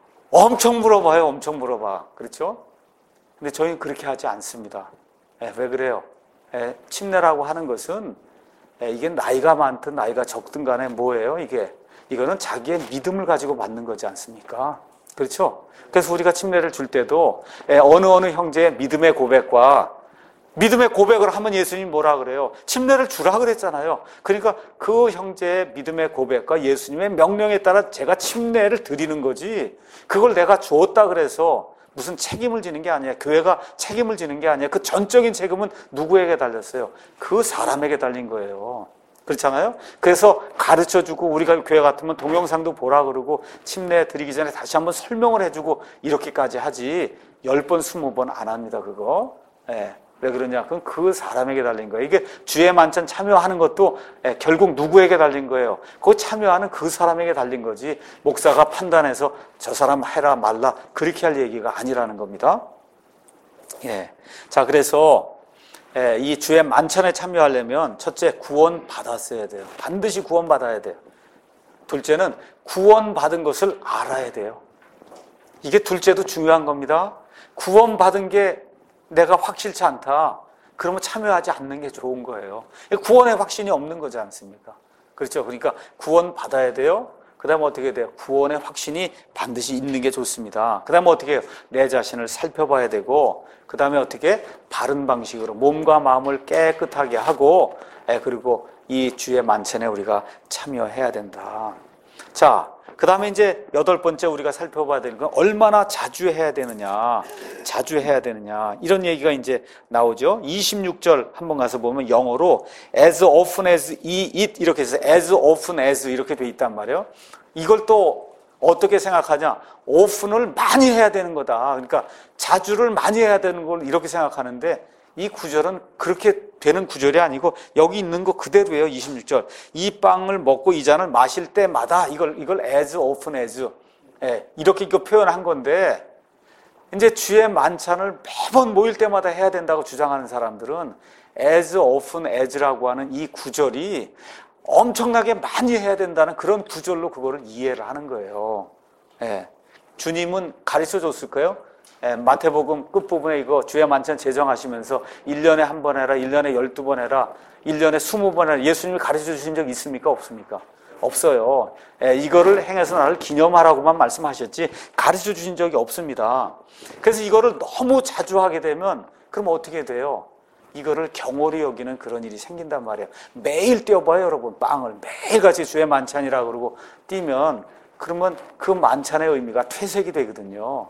엄청 물어봐요. 엄청 물어봐. 그렇죠? 근데 저희는 그렇게 하지 않습니다. 예, 왜 그래요? 예, 침례라고 하는 것은 예, 이게 나이가 많든 나이가 적든 간에 뭐예요? 이게 이거는 자기의 믿음을 가지고 받는 거지 않습니까? 그렇죠? 그래서 우리가 침례를 줄 때도 예, 어느 어느 형제의 믿음의 고백과 믿음의 고백을 하면 예수님 뭐라 그래요? 침례를 주라 그랬잖아요. 그러니까 그 형제의 믿음의 고백과 예수님의 명령에 따라 제가 침례를 드리는 거지, 그걸 내가 주었다 그래서 무슨 책임을 지는 게 아니야. 교회가 책임을 지는 게 아니야. 그 전적인 책임은 누구에게 달렸어요? 그 사람에게 달린 거예요. 그렇잖아요? 그래서 가르쳐주고, 우리가 교회 같으면 동영상도 보라 그러고 침례 드리기 전에 다시 한번 설명을 해주고 이렇게까지 하지 열 번, 스무 번 안 합니다. 그거. 예. 왜 그러냐? 그건 그 사람에게 달린 거예요. 이게 주의 만찬 참여하는 것도 예, 결국 누구에게 달린 거예요? 그 참여하는 그 사람에게 달린 거지 목사가 판단해서 저 사람 해라 말라 그렇게 할 얘기가 아니라는 겁니다. 예. 자, 그래서 예, 이 주의 만찬에 참여하려면 첫째, 구원 받았어야 돼요. 반드시 구원 받아야 돼요. 둘째는 구원 받은 것을 알아야 돼요. 이게 둘째도 중요한 겁니다. 구원 받은 게 내가 확실치 않다. 그러면 참여하지 않는 게 좋은 거예요. 구원의 확신이 없는 거지 않습니까? 그렇죠. 그러니까 구원 받아야 돼요. 그 다음에 어떻게 돼요? 구원의 확신이 반드시 있는 게 좋습니다. 그 다음에 어떻게 해요? 내 자신을 살펴봐야 되고, 그 다음에 어떻게? 바른 방식으로 몸과 마음을 깨끗하게 하고, 그리고 이 주의 만찬에 우리가 참여해야 된다. 자, 그 다음에 이제 여덟 번째 우리가 살펴봐야 되는 건 얼마나 자주 해야 되느냐, 자주 해야 되느냐, 이런 얘기가 이제 나오죠. 이십육 절 한번 가서 보면 영어로 as often as eat it 이렇게 해서 as often as 이렇게 돼 있단 말이에요. 이걸 또 어떻게 생각하냐? often을 많이 해야 되는 거다. 그러니까 자주를 많이 해야 되는 걸 이렇게 생각하는데 이 구절은 그렇게 되는 구절이 아니고 여기 있는 거 그대로예요. 이십육 절. 이 빵을 먹고 이 잔을 마실 때마다 이걸 이걸 as often as 예, 이렇게 이거 표현한 건데 이제 주의 만찬을 매번 모일 때마다 해야 된다고 주장하는 사람들은 as often as라고 하는 이 구절이 엄청나게 많이 해야 된다는 그런 구절로 그거를 이해를 하는 거예요. 예. 주님은 가르쳐 줬을까요? 예, 마태복음 끝부분에 이거 주의 만찬 제정하시면서 일 년에 한 번 해라, 일 년에 열두 번 해라, 일 년에 스무 번 해라. 예수님이 가르쳐 주신 적 있습니까? 없습니까? 없어요. 예, 이거를 행해서 나를 기념하라고만 말씀하셨지 가르쳐 주신 적이 없습니다. 그래서 이거를 너무 자주 하게 되면 그럼 어떻게 돼요? 이거를 경홀히 여기는 그런 일이 생긴단 말이에요. 매일 띄워봐요, 여러분. 빵을 매일같이 주의 만찬이라 그러고 띄면 그러면 그 만찬의 의미가 퇴색이 되거든요.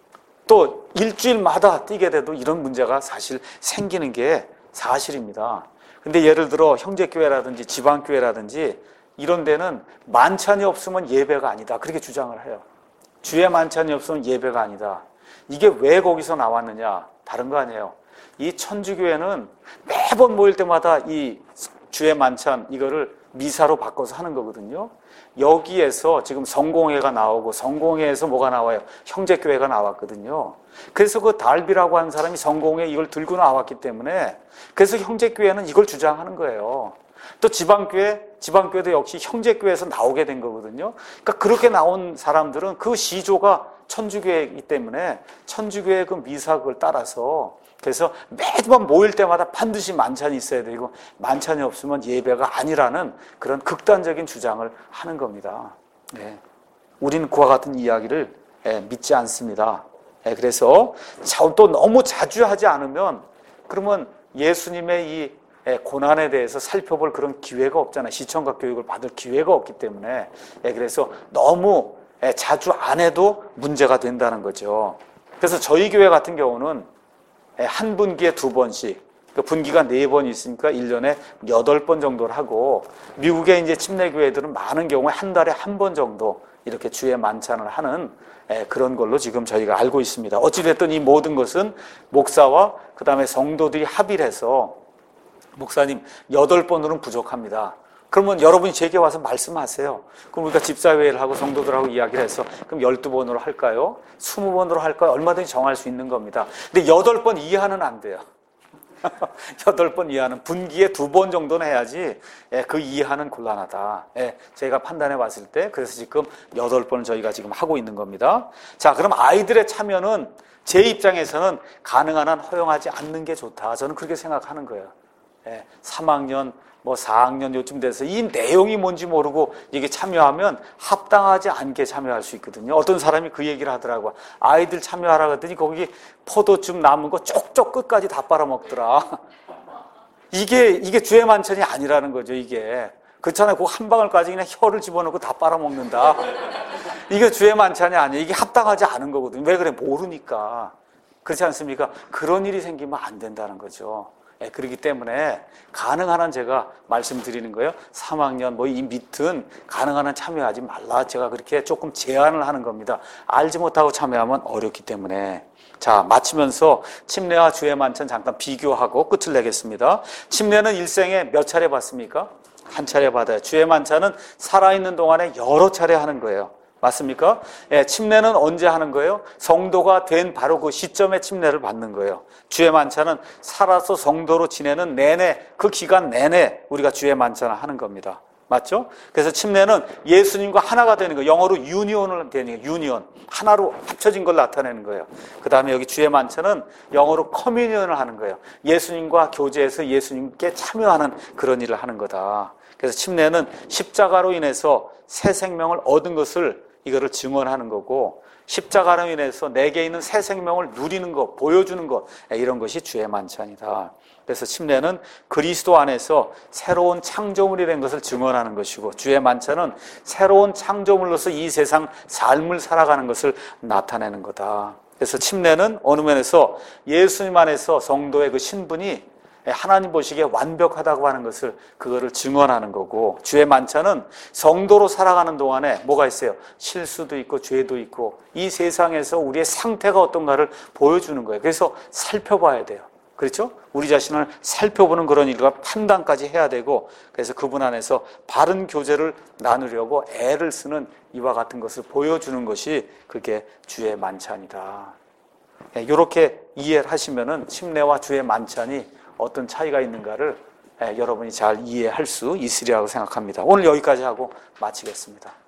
또 일주일마다 뛰게 돼도 이런 문제가 사실 생기는 게 사실입니다. 근데 예를 들어 형제교회라든지 지방교회라든지 이런 데는 만찬이 없으면 예배가 아니다. 그렇게 주장을 해요. 주의 만찬이 없으면 예배가 아니다. 이게 왜 거기서 나왔느냐? 다른 거 아니에요. 이 천주교회는 매번 모일 때마다 이 주의 만찬 이거를 미사로 바꿔서 하는 거거든요. 여기에서 지금 성공회가 나오고 성공회에서 뭐가 나와요? 형제교회가 나왔거든요. 그래서 그 달비라고 하는 사람이 성공회 이걸 들고 나왔기 때문에 그래서 형제교회는 이걸 주장하는 거예요. 또 지방교회, 지방교회도 역시 형제교회에서 나오게 된 거거든요. 그러니까 그렇게 나온 사람들은 그 시조가 천주교회이기 때문에 천주교회의 그 미사 그걸 따라서 그래서 매번 모일 때마다 반드시 만찬이 있어야 되고 만찬이 없으면 예배가 아니라는 그런 극단적인 주장을 하는 겁니다. 네. 우리는 그와 같은 이야기를 믿지 않습니다. 그래서 또 너무 자주 하지 않으면 그러면 예수님의 이 고난에 대해서 살펴볼 그런 기회가 없잖아요. 시청각 교육을 받을 기회가 없기 때문에 그래서 너무 자주 안 해도 문제가 된다는 거죠. 그래서 저희 교회 같은 경우는 한 분기에 두 번씩, 분기가 네 번 있으니까 일 년에 여덟 번 정도를 하고, 미국의 이제 침례교회들은 많은 경우에 한 달에 한 번 정도 이렇게 주의 만찬을 하는 그런 걸로 지금 저희가 알고 있습니다. 어찌됐든 이 모든 것은 목사와 그 다음에 성도들이 합의를 해서, 목사님 여덟 번으로는 부족합니다. 그러면 여러분이 제게 와서 말씀하세요. 그럼 우리가 집사회를 하고 성도들하고 이야기를 해서 그럼 열두 번으로 할까요? 스무 번으로 할까요? 얼마든지 정할 수 있는 겁니다. 근데 여덟 번 이하는 안 돼요. 여덟 번 이하는 분기에 두 번 정도는 해야지 그 이하는 곤란하다. 제가 판단해 봤을 때 그래서 지금 여덟 번을 저희가 지금 하고 있는 겁니다. 자, 그럼 아이들의 참여는 제 입장에서는 가능한 한 허용하지 않는 게 좋다. 저는 그렇게 생각하는 거예요. 삼 학년 뭐 사 학년 요쯤 돼서 이 내용이 뭔지 모르고 이게 참여하면 합당하지 않게 참여할 수 있거든요. 어떤 사람이 그 얘기를 하더라고요. 아이들 참여하라 그랬더니 거기 포도즙 남은 거 쪽쪽 끝까지 다 빨아먹더라. 이게 이게 주의 만찬이 아니라는 거죠. 이게 그렇잖아요. 그 한 방울까지 그냥 혀를 집어넣고 다 빨아먹는다. 이게 주의 만찬이 아니에요. 이게 합당하지 않은 거거든요. 왜 그래? 모르니까. 그렇지 않습니까? 그런 일이 생기면 안 된다는 거죠. 예, 그렇기 때문에 가능한 한 제가 말씀드리는 거예요. 삼 학년 뭐 이 밑은 가능한 한 참여하지 말라. 제가 그렇게 조금 제안을 하는 겁니다. 알지 못하고 참여하면 어렵기 때문에. 자, 마치면서 침례와 주의 만찬 잠깐 비교하고 끝을 내겠습니다. 침례는 일생에 몇 차례 받습니까? 한 차례 받아요. 주의 만찬은 살아있는 동안에 여러 차례 하는 거예요. 맞습니까? 예, 침례는 언제 하는 거예요? 성도가 된 바로 그 시점에 침례를 받는 거예요. 주의 만찬은 살아서 성도로 지내는 내내, 그 기간 내내 우리가 주의 만찬을 하는 겁니다. 맞죠? 그래서 침례는 예수님과 하나가 되는 거예요. 영어로 유니온을 되는 거예요. 유니온. 하나로 합쳐진 걸 나타내는 거예요. 그 다음에 여기 주의 만찬은 영어로 커뮤니언을 하는 거예요. 예수님과 교제해서 예수님께 참여하는 그런 일을 하는 거다. 그래서 침례는 십자가로 인해서 새 생명을 얻은 것을 이거를 증언하는 거고, 십자가로 인해서 내게 있는 새 생명을 누리는 것, 보여주는 것, 이런 것이 주의 만찬이다. 그래서 침례는 그리스도 안에서 새로운 창조물이 된 것을 증언하는 것이고, 주의 만찬은 새로운 창조물로서 이 세상 삶을 살아가는 것을 나타내는 거다. 그래서 침례는 어느 면에서 예수님 안에서 성도의 그 신분이 하나님 보시기에 완벽하다고 하는 것을, 그거를 증언하는 거고, 주의 만찬은 성도로 살아가는 동안에 뭐가 있어요? 실수도 있고 죄도 있고 이 세상에서 우리의 상태가 어떤가를 보여주는 거예요. 그래서 살펴봐야 돼요. 그렇죠? 우리 자신을 살펴보는 그런 일과 판단까지 해야 되고, 그래서 그분 안에서 바른 교제를 나누려고 애를 쓰는 이와 같은 것을 보여주는 것이 그게 주의 만찬이다. 이렇게 이해를 하시면은 침례와 주의 만찬이 어떤 차이가 있는가를 여러분이 잘 이해할 수 있으리라고 생각합니다. 오늘 여기까지 하고 마치겠습니다.